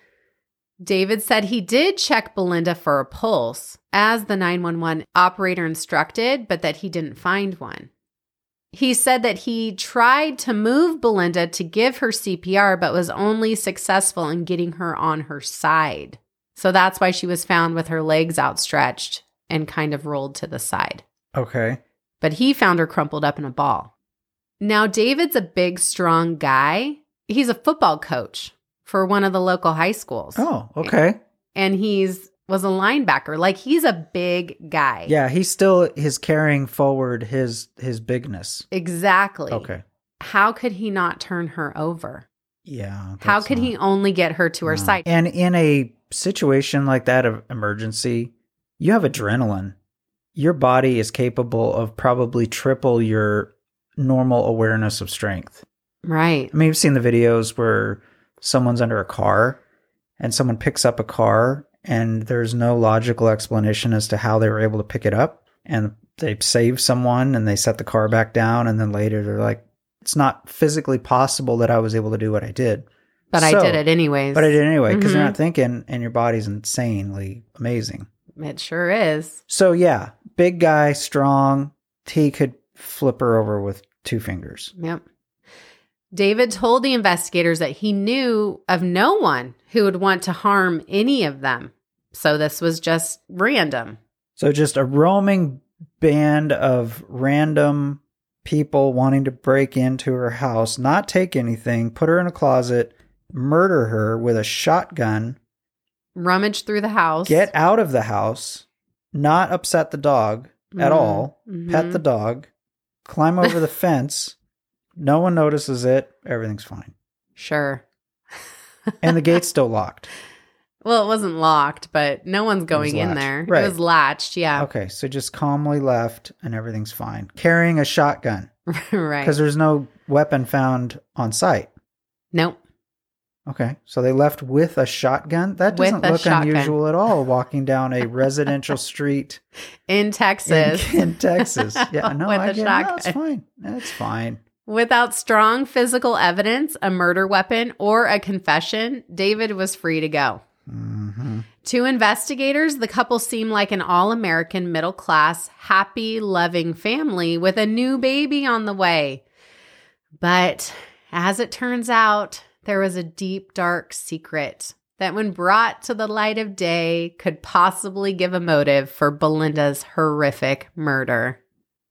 David said he did check Belinda for a pulse, as the 911 operator instructed, but that he didn't find one. He said that he tried to move Belinda to give her CPR, but was only successful in getting her on her side. So that's why she was found with her legs outstretched and kind of rolled to the side. Okay. But he found her crumpled up in a ball. Now, David's a big, strong guy. He's a football coach for one of the local high schools. Oh, okay. And was a linebacker. Like, he's a big guy. Yeah, he still is carrying forward his bigness. Exactly. Okay. How could he not turn her over? Yeah. How could he only get her to her side? And in a situation like that of emergency, you have adrenaline. Your body is capable of probably triple your normal awareness of strength. Right. I mean, you've seen the videos where someone's under a car and someone picks up a car and there's no logical explanation as to how they were able to pick it up. And they save someone and they set the car back down. And then later they're like, it's not physically possible that I was able to do what I did. But I did it anyways. But I did it anyway because you're not thinking and your body's insanely amazing. It sure is. So yeah, big guy, strong. He could flip her over with 2 fingers. Yep. David told the investigators that he knew of no one who would want to harm any of them. So this was just random. So just a roaming band of random people wanting to break into her house, not take anything, put her in a closet, murder her with a shotgun, rummage through the house, get out of the house, not upset the dog at all, pet the dog, climb over the fence. No one notices it. Everything's fine. Sure. And the gate's still locked. Well, it wasn't locked, but no one's going in there. Right. It was latched, yeah. Okay, so just calmly left and everything's fine. Carrying a shotgun. Right. Because there's no weapon found on site. Nope. Okay, so they left with a shotgun? That doesn't look unusual at all, walking down a residential street. In Texas. In Texas. Yeah, no, with I a get shotgun. No, it's fine. It's fine. Without strong physical evidence, a murder weapon, or a confession, David was free to go. Mm-hmm. To investigators, the couple seemed like an all-American, middle-class, happy, loving family with a new baby on the way. But as it turns out, there was a deep, dark secret that when brought to the light of day could possibly give a motive for Belinda's horrific murder.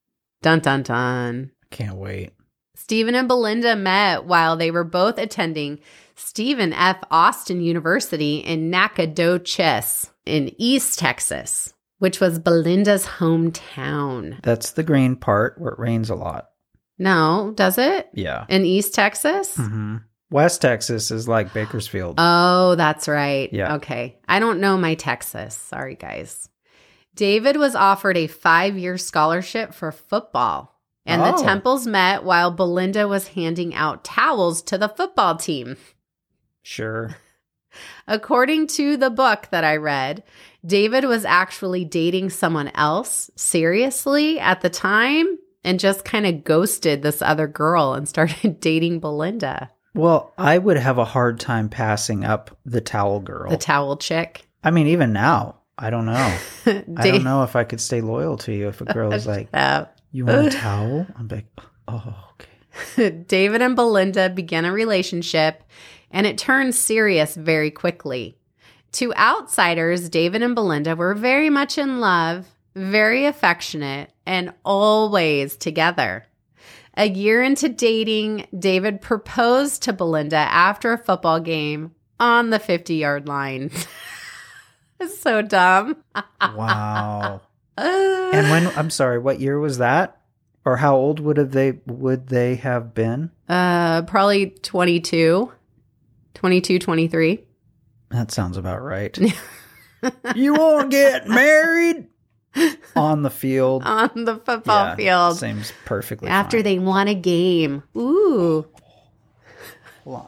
Dun, dun, dun. Can't wait. Stephen and Belinda met while they were both attending Stephen F. Austin University in Nacogdoches in East Texas, which was Belinda's hometown. That's the green part where it rains a lot. No, does it? Yeah. In East Texas? Mm-hmm. West Texas is like Bakersfield. Oh, that's right. Yeah. Okay. I don't know my Texas. Sorry, guys. David was offered a 5-year scholarship for football. And the Temples met while Belinda was handing out towels to the football team. Sure. According to the book that I read, David was actually dating someone else seriously at the time and just kind of ghosted this other girl and started dating Belinda. Well, I would have a hard time passing up the towel girl. The towel chick. I mean, even now, I don't know. I don't know if I could stay loyal to you if a girl is like, you want a towel? I'm like, oh, okay. David and Belinda began a relationship, and it turned serious very quickly. To outsiders, David and Belinda were very much in love, very affectionate, and always together. A year into dating, David proposed to Belinda after a football game on the 50-yard line. It's so dumb. Wow. And I'm sorry, what year was that? Or how old would they have been? Probably 22, 23. That sounds about right. You want to get married? On the field. On the football field. Seems perfectly After fine. they won a game. Ooh. Hold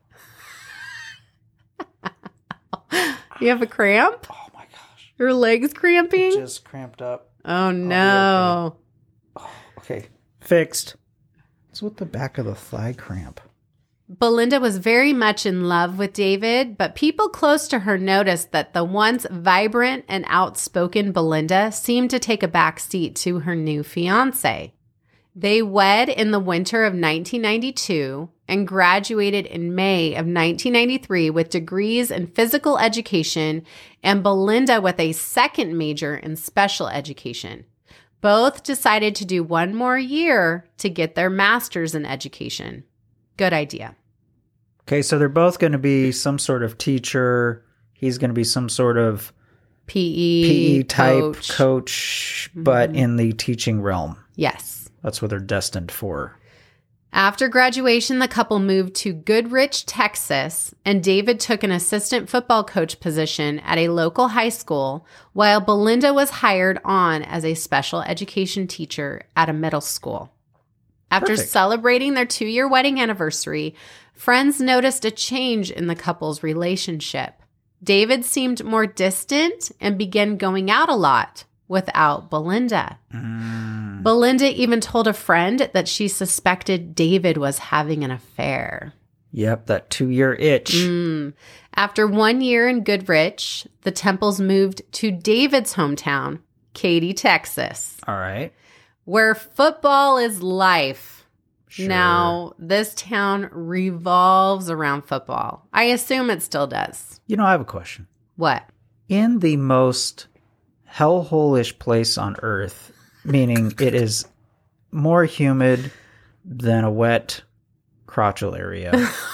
on. You have a cramp? Oh my gosh. Your leg's cramping? It just cramped up. Oh no. Okay. Fixed. It's with the back of the thigh cramp. Belinda was very much in love with David, but people close to her noticed that the once vibrant and outspoken Belinda seemed to take a back seat to her new fiancé. They wed in the winter of 1992 and graduated in May of 1993 with degrees in physical education and Belinda with a second major in special education. Both decided to do one more year to get their master's in education. Good idea. Okay, so they're both going to be some sort of teacher. He's going to be some sort of PE type coach, but in the teaching realm. Yes. That's what they're destined for. After graduation, the couple moved to Goodrich, Texas, and David took an assistant football coach position at a local high school, while Belinda was hired on as a special education teacher at a middle school. After celebrating their 2-year wedding anniversary, friends noticed a change in the couple's relationship. David seemed more distant and began going out a lot without Belinda. Belinda even told a friend that she suspected David was having an affair. Yep, that 2-year itch. After 1 year in Goodrich, the Temples moved to David's hometown, Katy, Texas. All right. Where football is life. Sure. Now, this town revolves around football. I assume it still does. You know, I have a question. What? In the most hellhole-ish place on earth, meaning it is more humid than a wet crotchal area,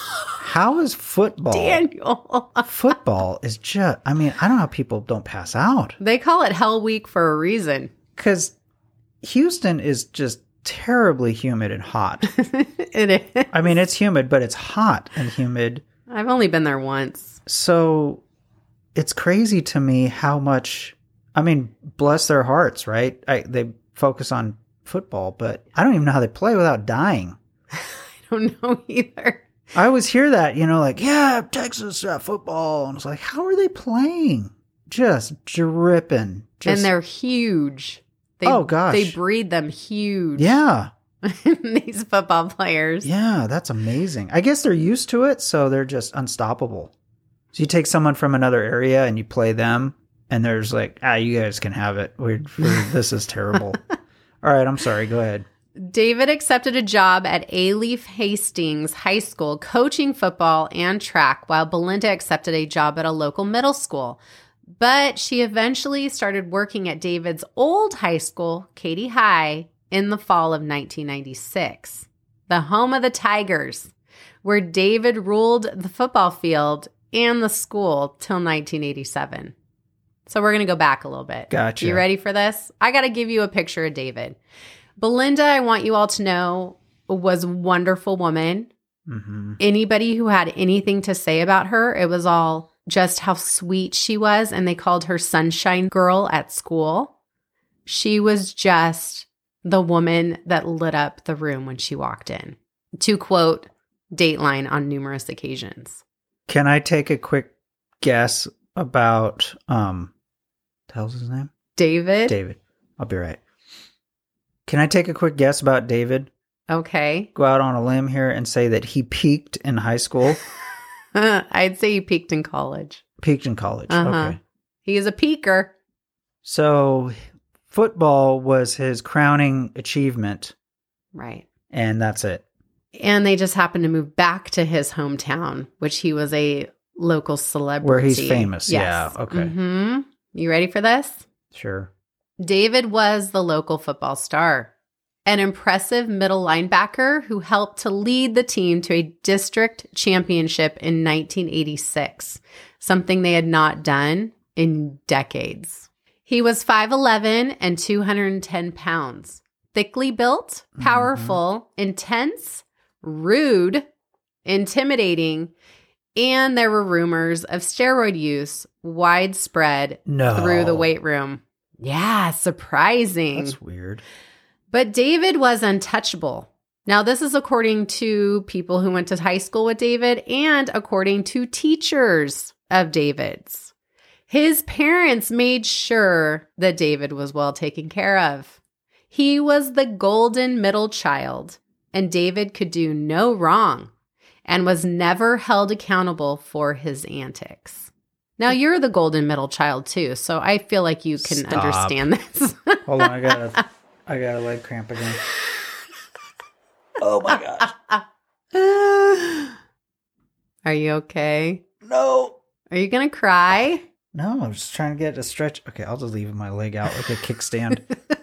how is football? Daniel. Football is just, I mean, I don't know how people don't pass out. They call it Hell Week for a reason. Because Houston is just terribly humid and hot. It is. I mean, it's humid, but it's hot and humid. I've only been there once. So it's crazy to me how much, I mean, bless their hearts, right? They focus on football, but I don't even know how they play without dying. I don't know either. I always hear that, you know, like, yeah, Texas football. And it's like, how are they playing? Just dripping. And they're huge. Oh, gosh. They breed them huge. Yeah. These football players. Yeah, that's amazing. I guess they're used to it, so they're just unstoppable. So you take someone from another area and you play them, and there's like, you guys can have it. This is terrible. All right, I'm sorry. Go ahead. David accepted a job at A-Leaf Hastings High School coaching football and track, while Belinda accepted a job at a local middle school. But she eventually started working at David's old high school, Katy High, in the fall of 1996, the home of the Tigers, where David ruled the football field and the school till 1987. So we're going to go back a little bit. Gotcha. You ready for this? I got to give you a picture of David. Belinda, I want you all to know, was a wonderful woman. Mm-hmm. Anybody who had anything to say about her, it was all just how sweet she was. And they called her Sunshine Girl at school. She was just the woman that lit up the room when she walked in. To quote Dateline on numerous occasions. Can I take a quick guess about, the hell's his name? David? David. I'll be right. Can I take a quick guess about David? Okay. Go out on a limb here and say that he peaked in high school. I'd say he peaked in college. Peaked in college. Okay. He is a peaker. So football was his crowning achievement. Right. And that's it. And they just happened to move back to his hometown, which he was a local celebrity. Where he's famous. Yes. Yeah. Okay. Mm-hmm. You ready for this? Sure. David was the local football star, an impressive middle linebacker who helped to lead the team to a district championship in 1986, something they had not done in decades. He was 5'11" and 210 pounds, thickly built, powerful, intense, rude, intimidating, and there were rumors of steroid use widespread through the weight room. Yeah, surprising. That's weird. But David was untouchable. Now, this is according to people who went to high school with David and according to teachers of David's. His parents made sure that David was well taken care of. He was the golden middle child, and David could do no wrong and was never held accountable for his antics. Now, you're the golden middle child, too, so I feel like you can understand this. Hold on, I got a leg cramp again. Oh, my gosh. Are you okay? No. Are you going to cry? No, I'm just trying to get a stretch. Okay, I'll just leave my leg out like a kickstand.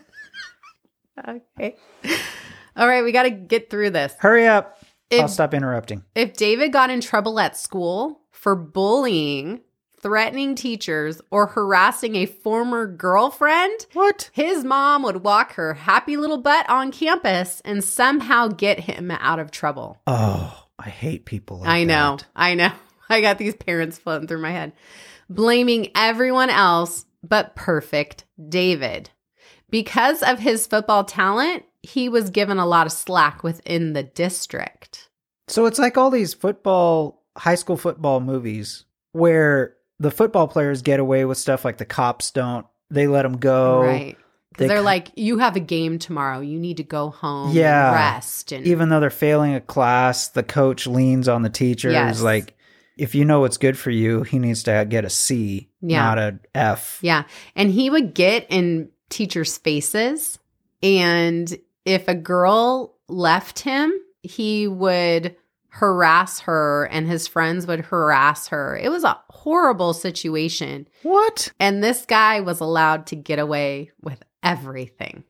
Okay. All right, we got to get through this. Hurry up. I'll stop interrupting. If David got in trouble at school for bullying, threatening teachers, or harassing a former girlfriend, What? his mom would walk her happy little butt on campus and somehow get him out of trouble. Oh, I hate people like I know. that. I know. I got these parents floating through my head. Blaming everyone else but perfect David. Because of his football talent, he was given a lot of slack within the district. So it's like all these high school football movies where the football players get away with stuff like the cops don't. They let them go. Right. Because they're like, you have a game tomorrow. You need to go home and rest. And even though they're failing a class, the coach leans on the teachers. Yes. Like, if you know what's good for you, he needs to get a C, not an F. Yeah. And he would get in teachers' faces. And if a girl left him, he would harass her and his friends would harass her. It was a horrible situation. What? And this guy was allowed to get away with everything.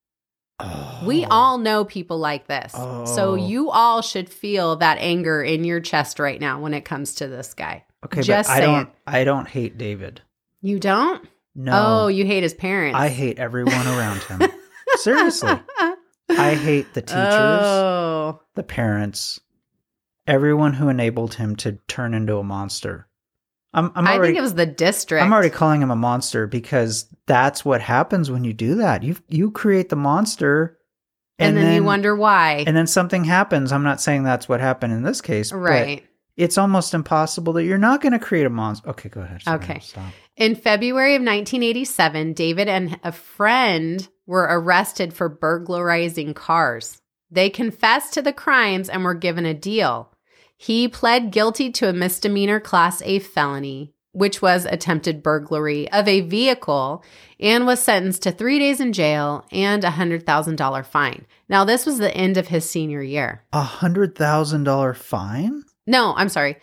Oh. We all know people like this. Oh. So you all should feel that anger in your chest right now when it comes to this guy. Okay, just but saying. I don't hate David. You don't? No. Oh, you hate his parents. I hate everyone around him. Seriously. I hate the teachers, the parents, everyone who enabled him to turn into a monster. I think it was the district. I'm already calling him a monster because that's what happens when you do that. You create the monster, and then you wonder why. And then something happens. I'm not saying that's what happened in this case, right? But it's almost impossible that you're not going to create a monster. Okay, go ahead. Sorry, okay. Stop. In February of 1987, David and a friend were arrested for burglarizing cars. They confessed to the crimes and were given a deal. He pled guilty to a misdemeanor Class A felony, which was attempted burglary of a vehicle, and was sentenced to 3 days in jail and a $100,000 fine. Now, this was the end of his senior year. $100,000 fine? No, I'm sorry.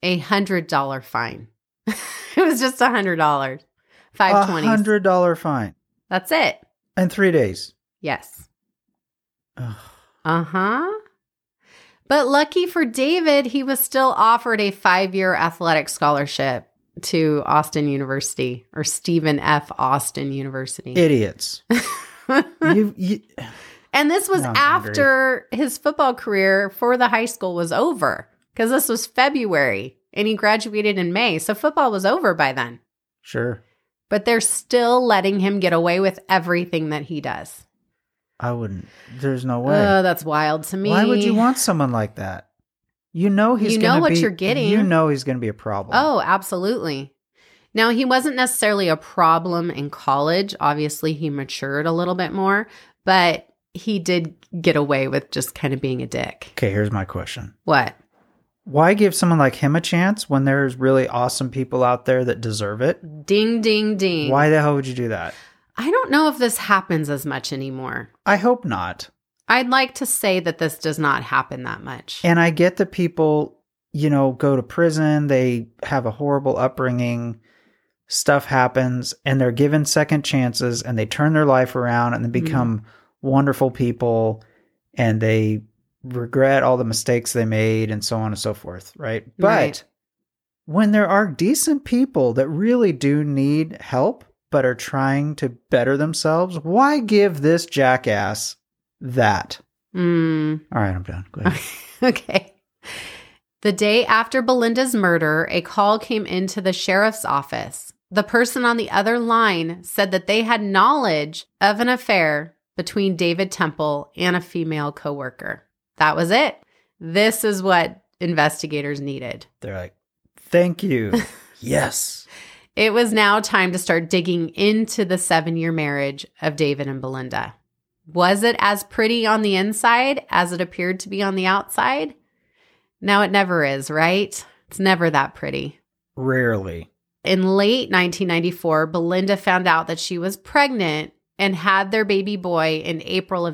$100 fine. It was just $100. $520. $100 fine. That's it. In 3 days. Yes. Uh-huh. But lucky for David, he was still offered a 5-year athletic scholarship to Austin University, or Stephen F. Austin University. Idiots. And this was after his football career for the high school was over, because this was February and he graduated in May. So football was over by then. Sure. But they're still letting him get away with everything that he does. I wouldn't. There's no way. That's wild to me. Why would you want someone like that? You know he's going to be... what you're getting. You know he's going to be a problem. Oh, absolutely. Now, he wasn't necessarily a problem in college. Obviously, he matured a little bit more, but he did get away with just kind of being a dick. Okay, here's my question. What? Why give someone like him a chance when there's really awesome people out there that deserve it? Ding, ding, ding. Why the hell would you do that? I don't know if this happens as much anymore. I hope not. I'd like to say that this does not happen that much. And I get that people, go to prison, they have a horrible upbringing, stuff happens, and they're given second chances, and they turn their life around and they become wonderful people, and they regret all the mistakes they made and so on and so forth, right? But when there are decent people that really do need help but are trying to better themselves, why give this jackass that? All right, I'm done. Go ahead. Okay. The day after Belinda's murder, a call came into the sheriff's office. The person on the other line said that they had knowledge of an affair between David Temple and a female coworker. That was it. This is what investigators needed. They're like, thank you. Yes. It was now time to start digging into the 7-year marriage of David and Belinda. Was it as pretty on the inside as it appeared to be on the outside? No, it never is, right? It's never that pretty. Rarely. In late 1994, Belinda found out that she was pregnant and had their baby boy in April of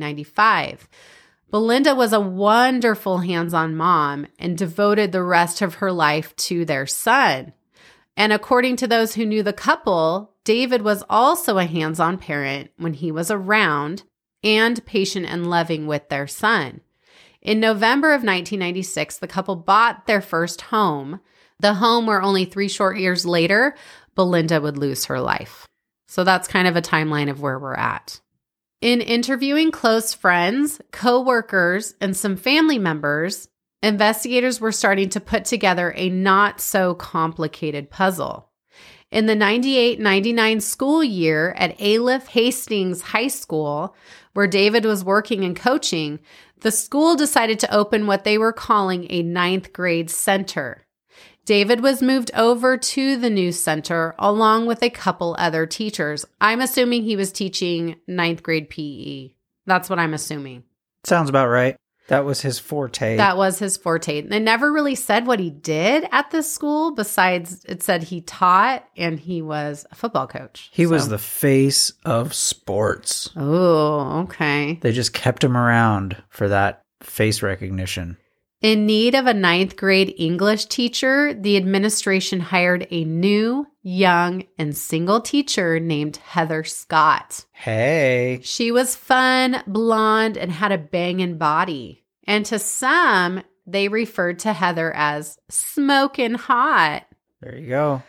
1995. Belinda was a wonderful hands-on mom and devoted the rest of her life to their son. And according to those who knew the couple, David was also a hands-on parent when he was around and patient and loving with their son. In November of 1996, the couple bought their first home, the home where only 3 short years later, Belinda would lose her life. So that's kind of a timeline of where we're at. In interviewing close friends, co-workers, and some family members, investigators were starting to put together a not-so-complicated puzzle. In the 98-99 school year at Aleph Hastings High School, where David was working and coaching, the school decided to open what they were calling a 9th grade center. David was moved over to the new center along with a couple other teachers. I'm assuming he was teaching 9th grade PE. That's what I'm assuming. Sounds about right. That was his forte. That was his forte. They never really said what he did at this school, besides it said he taught and he was a football coach. He was the face of sports. Oh, okay. They just kept him around for that face recognition. In need of a 9th grade English teacher, the administration hired a new, young, and single teacher named Heather Scott. Hey. She was fun, blonde, and had a banging body. And to some, they referred to Heather as smoking hot. There you go.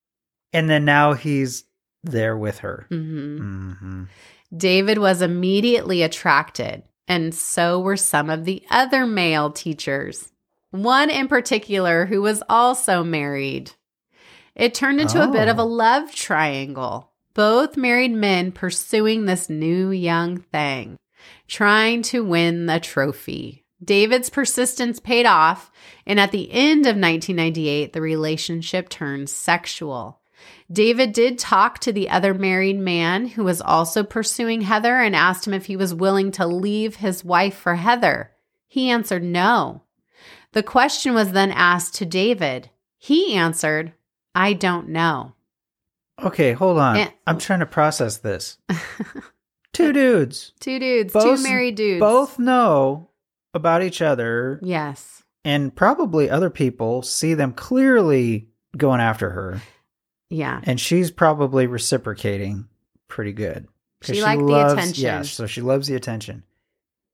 And then now he's there with her. David was immediately attracted. And so were some of the other male teachers. One in particular who was also married. It turned into a bit of a love triangle. Both married men pursuing this new young thing, trying to win the trophy. David's persistence paid off, and at the end of 1998, the relationship turned sexual. David did talk to the other married man who was also pursuing Heather and asked him if he was willing to leave his wife for Heather. He answered no. The question was then asked to David. He answered, I don't know. Okay, hold on. I'm trying to process this. Two dudes. Two married dudes. Both know about each other. Yes. And probably other people see them clearly going after her. Yeah. And she's probably reciprocating pretty good. She liked the attention. Yeah, so she loves the attention.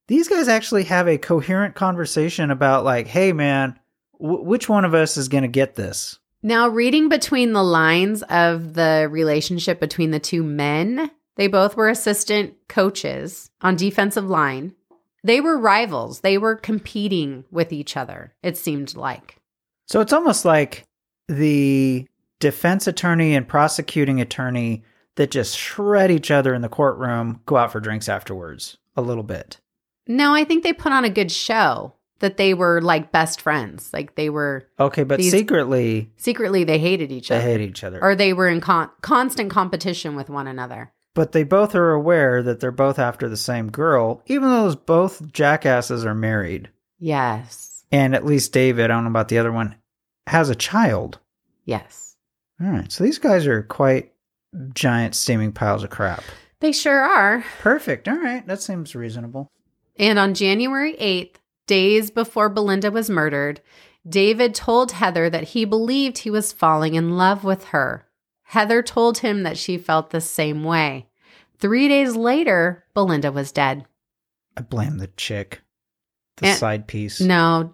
these guys actually have a coherent conversation about like, hey man, which one of us is going to get this? Now, reading between the lines of the relationship between the two men, they both were assistant coaches on defensive line. They were rivals. They were competing with each other, it seemed like. So it's almost like the defense attorney and prosecuting attorney that just shred each other in the courtroom go out for drinks afterwards a little bit. No, I think they put on a good show that they were like best friends. Like they were... Okay, but secretly they hated each other. They hate each other. Or they were in constant competition with one another. But they both are aware that they're both after the same girl, even though both jackasses are married. Yes. And at least David, I don't know about the other one, has a child. Yes. All right, so these guys are quite giant steaming piles of crap. They sure are. Perfect. All right, that seems reasonable. And on January 8th, days before Belinda was murdered, David told Heather that he believed he was falling in love with her. Heather told him that she felt the same way. 3 days later, Belinda was dead. I blame the chick. The side piece. No,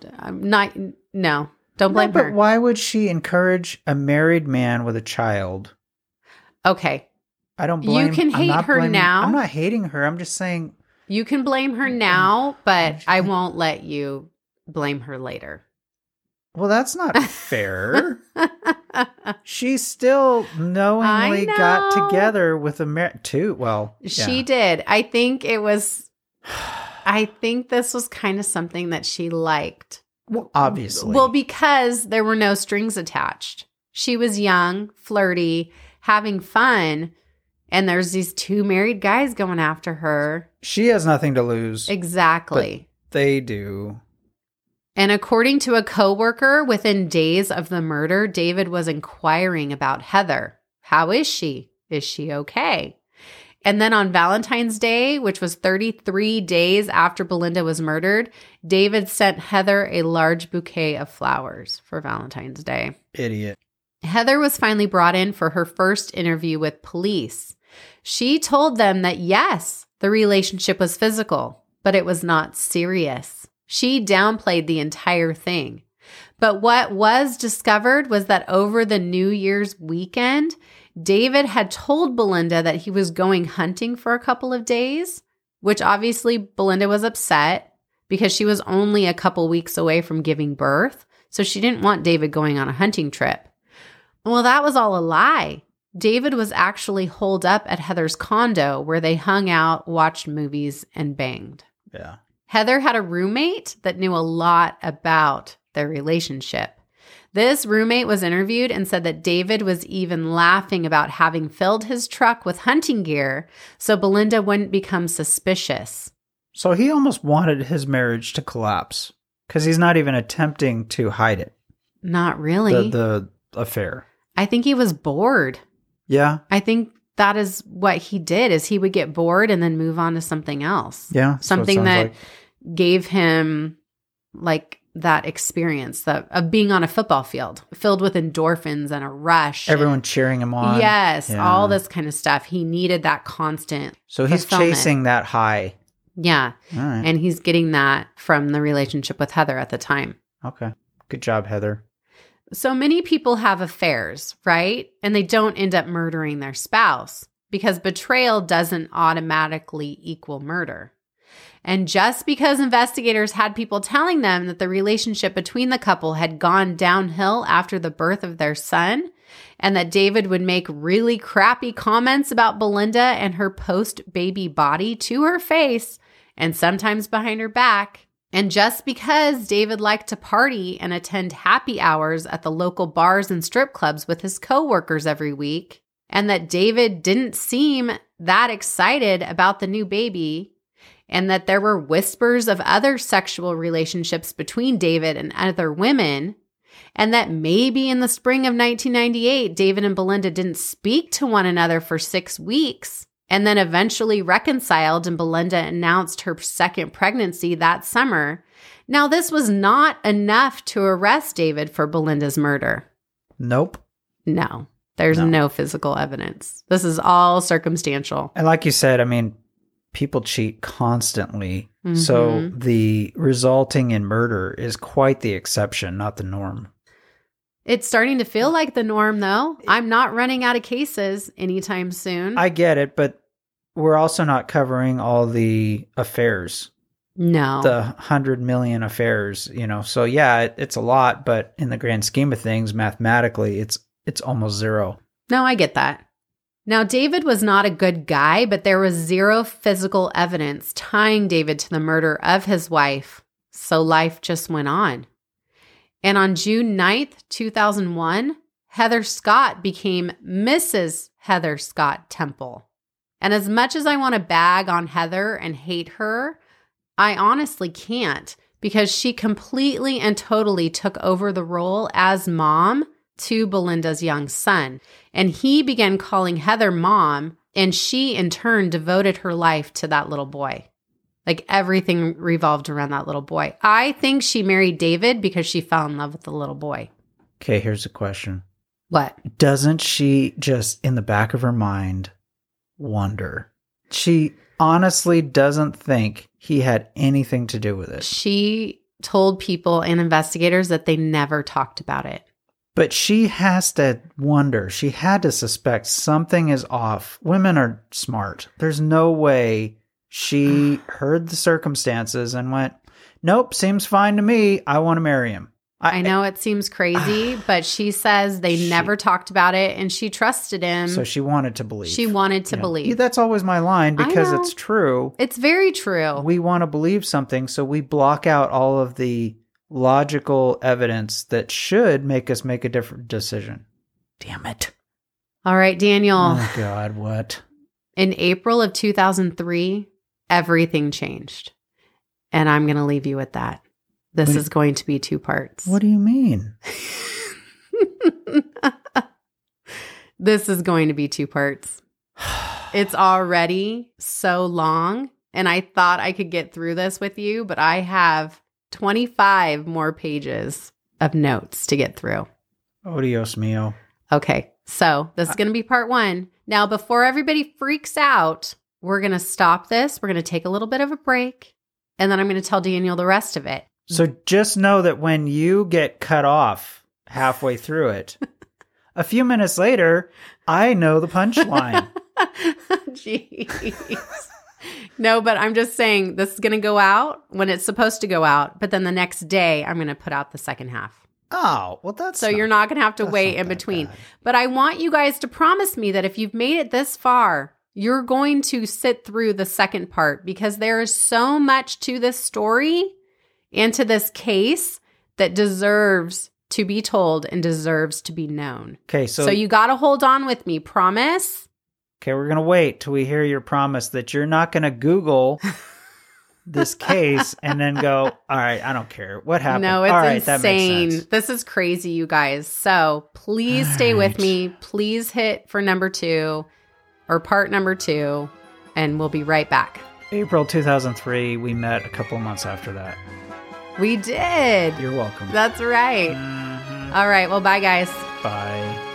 don't blame her. But why would she encourage a married man with a child? Okay. I don't blame her. You can hate her now. I'm not hating her. I'm just saying. You can blame her now, but I won't let you blame her later. Well, that's not fair. She still knowingly got together with a too. Well, yeah. She did. I think this was kind of something that she liked. Well, obviously. Well, because there were no strings attached. She was young, flirty, having fun, and there's these two married guys going after her. She has nothing to lose. Exactly. But they do. And according to a coworker, within days of the murder, David was inquiring about Heather. How is she? Is she okay? And then on Valentine's Day, which was 33 days after Belinda was murdered, David sent Heather a large bouquet of flowers for Valentine's Day. Idiot. Heather was finally brought in for her first interview with police. She told them that yes, the relationship was physical, but it was not serious. She downplayed the entire thing. But what was discovered was that over the New Year's weekend, David had told Belinda that he was going hunting for a couple of days, which obviously Belinda was upset because she was only a couple weeks away from giving birth. So she didn't want David going on a hunting trip. Well, that was all a lie. David was actually holed up at Heather's condo where they hung out, watched movies, and banged. Yeah. Heather had a roommate that knew a lot about their relationship. This roommate was interviewed and said that David was even laughing about having filled his truck with hunting gear so Belinda wouldn't become suspicious. So he almost wanted his marriage to collapse because he's not even attempting to hide it. Not really. The affair. I think he was bored. Yeah. I think that is what he did, is he would get bored and then move on to something else. Yeah. Something that gave him like that experience of being on a football field filled with endorphins and a rush. Everyone cheering him on. Yes. Yeah. All this kind of stuff. He needed that constant. So he's chasing that high. Yeah. All right. And he's getting that from the relationship with Heather at the time. Okay. Good job, Heather. So many people have affairs, right? And they don't end up murdering their spouse because betrayal doesn't automatically equal murder. And just because investigators had people telling them that the relationship between the couple had gone downhill after the birth of their son, and that David would make really crappy comments about Belinda and her post-baby body to her face, and sometimes behind her back, and just because David liked to party and attend happy hours at the local bars and strip clubs with his coworkers every week, and that David didn't seem that excited about the new baby, and that there were whispers of other sexual relationships between David and other women, and that maybe in the spring of 1998, David and Belinda didn't speak to one another for 6 weeks, and then eventually reconciled, and Belinda announced her second pregnancy that summer. Now, this was not enough to arrest David for Belinda's murder. Nope. No, there's no physical evidence. This is all circumstantial. And like you said, I mean, people cheat constantly So the resulting in murder is quite the exception, not the norm. It's starting to feel like the norm, though. I'm not running out of cases anytime soon. I get it, but we're also not covering all the affairs. No. The 100 million affairs, So yeah, it's a lot, but in the grand scheme of things, mathematically, it's almost zero. No, I get that. Now, David was not a good guy, but there was zero physical evidence tying David to the murder of his wife. So life just went on. And on June 9th, 2001, Heather Scott became Mrs. Heather Scott Temple. And as much as I want to bag on Heather and hate her, I honestly can't, because she completely and totally took over the role as mom to Belinda's young son. And he began calling Heather mom, and she in turn devoted her life to that little boy. Like everything revolved around that little boy. I think she married David because she fell in love with the little boy. Okay, here's a question. What? Doesn't she just, in the back of her mind, wonder? She honestly doesn't think he had anything to do with it. She told people and investigators that they never talked about it. But she has to wonder. She had to suspect something is off. Women are smart. There's no way she heard the circumstances and went, nope, seems fine to me. I want to marry him. I know it seems crazy, but she says they never talked about it, and she trusted him. So she wanted to believe. She wanted to believe. That's always my line, because it's true. It's very true. We want to believe something, so we block out all of the logical evidence that should make us make a different decision. Damn it. All right, Daniel. Oh, God, what? In April of 2003, everything changed. And I'm going to leave you with that. This is going to be 2 parts. What do you mean? This is going to be 2 parts. It's already so long, and I thought I could get through this with you, but I have 25 more pages of notes to get through. Oh, Dios mío. Okay, so this is going to be part 1. Now, before everybody freaks out, we're going to stop this. We're going to take a little bit of a break, and then I'm going to tell Daniel the rest of it. So just know that when you get cut off halfway through it, a few minutes later, I know the punchline. Jeez. No, but I'm just saying this is going to go out when it's supposed to go out, but then the next day I'm going to put out the second half. Oh, well, that's so you're not going to have to wait in between. Bad. But I want you guys to promise me that if you've made it this far, you're going to sit through the second part, because there is so much to this story and to this case that deserves to be told and deserves to be known. Okay, so you got to hold on with me. Promise? Okay, we're going to wait till we hear your promise that you're not going to Google this case and then go, all right, I don't care. What happened? No, it's all right, insane. That makes sense. This is crazy, you guys. So please stay with me. Please hit for number 2 or part number 2, and we'll be right back. April 2003, we met a couple of months after that. We did. You're welcome. That's right. All right. Well, bye, guys. Bye.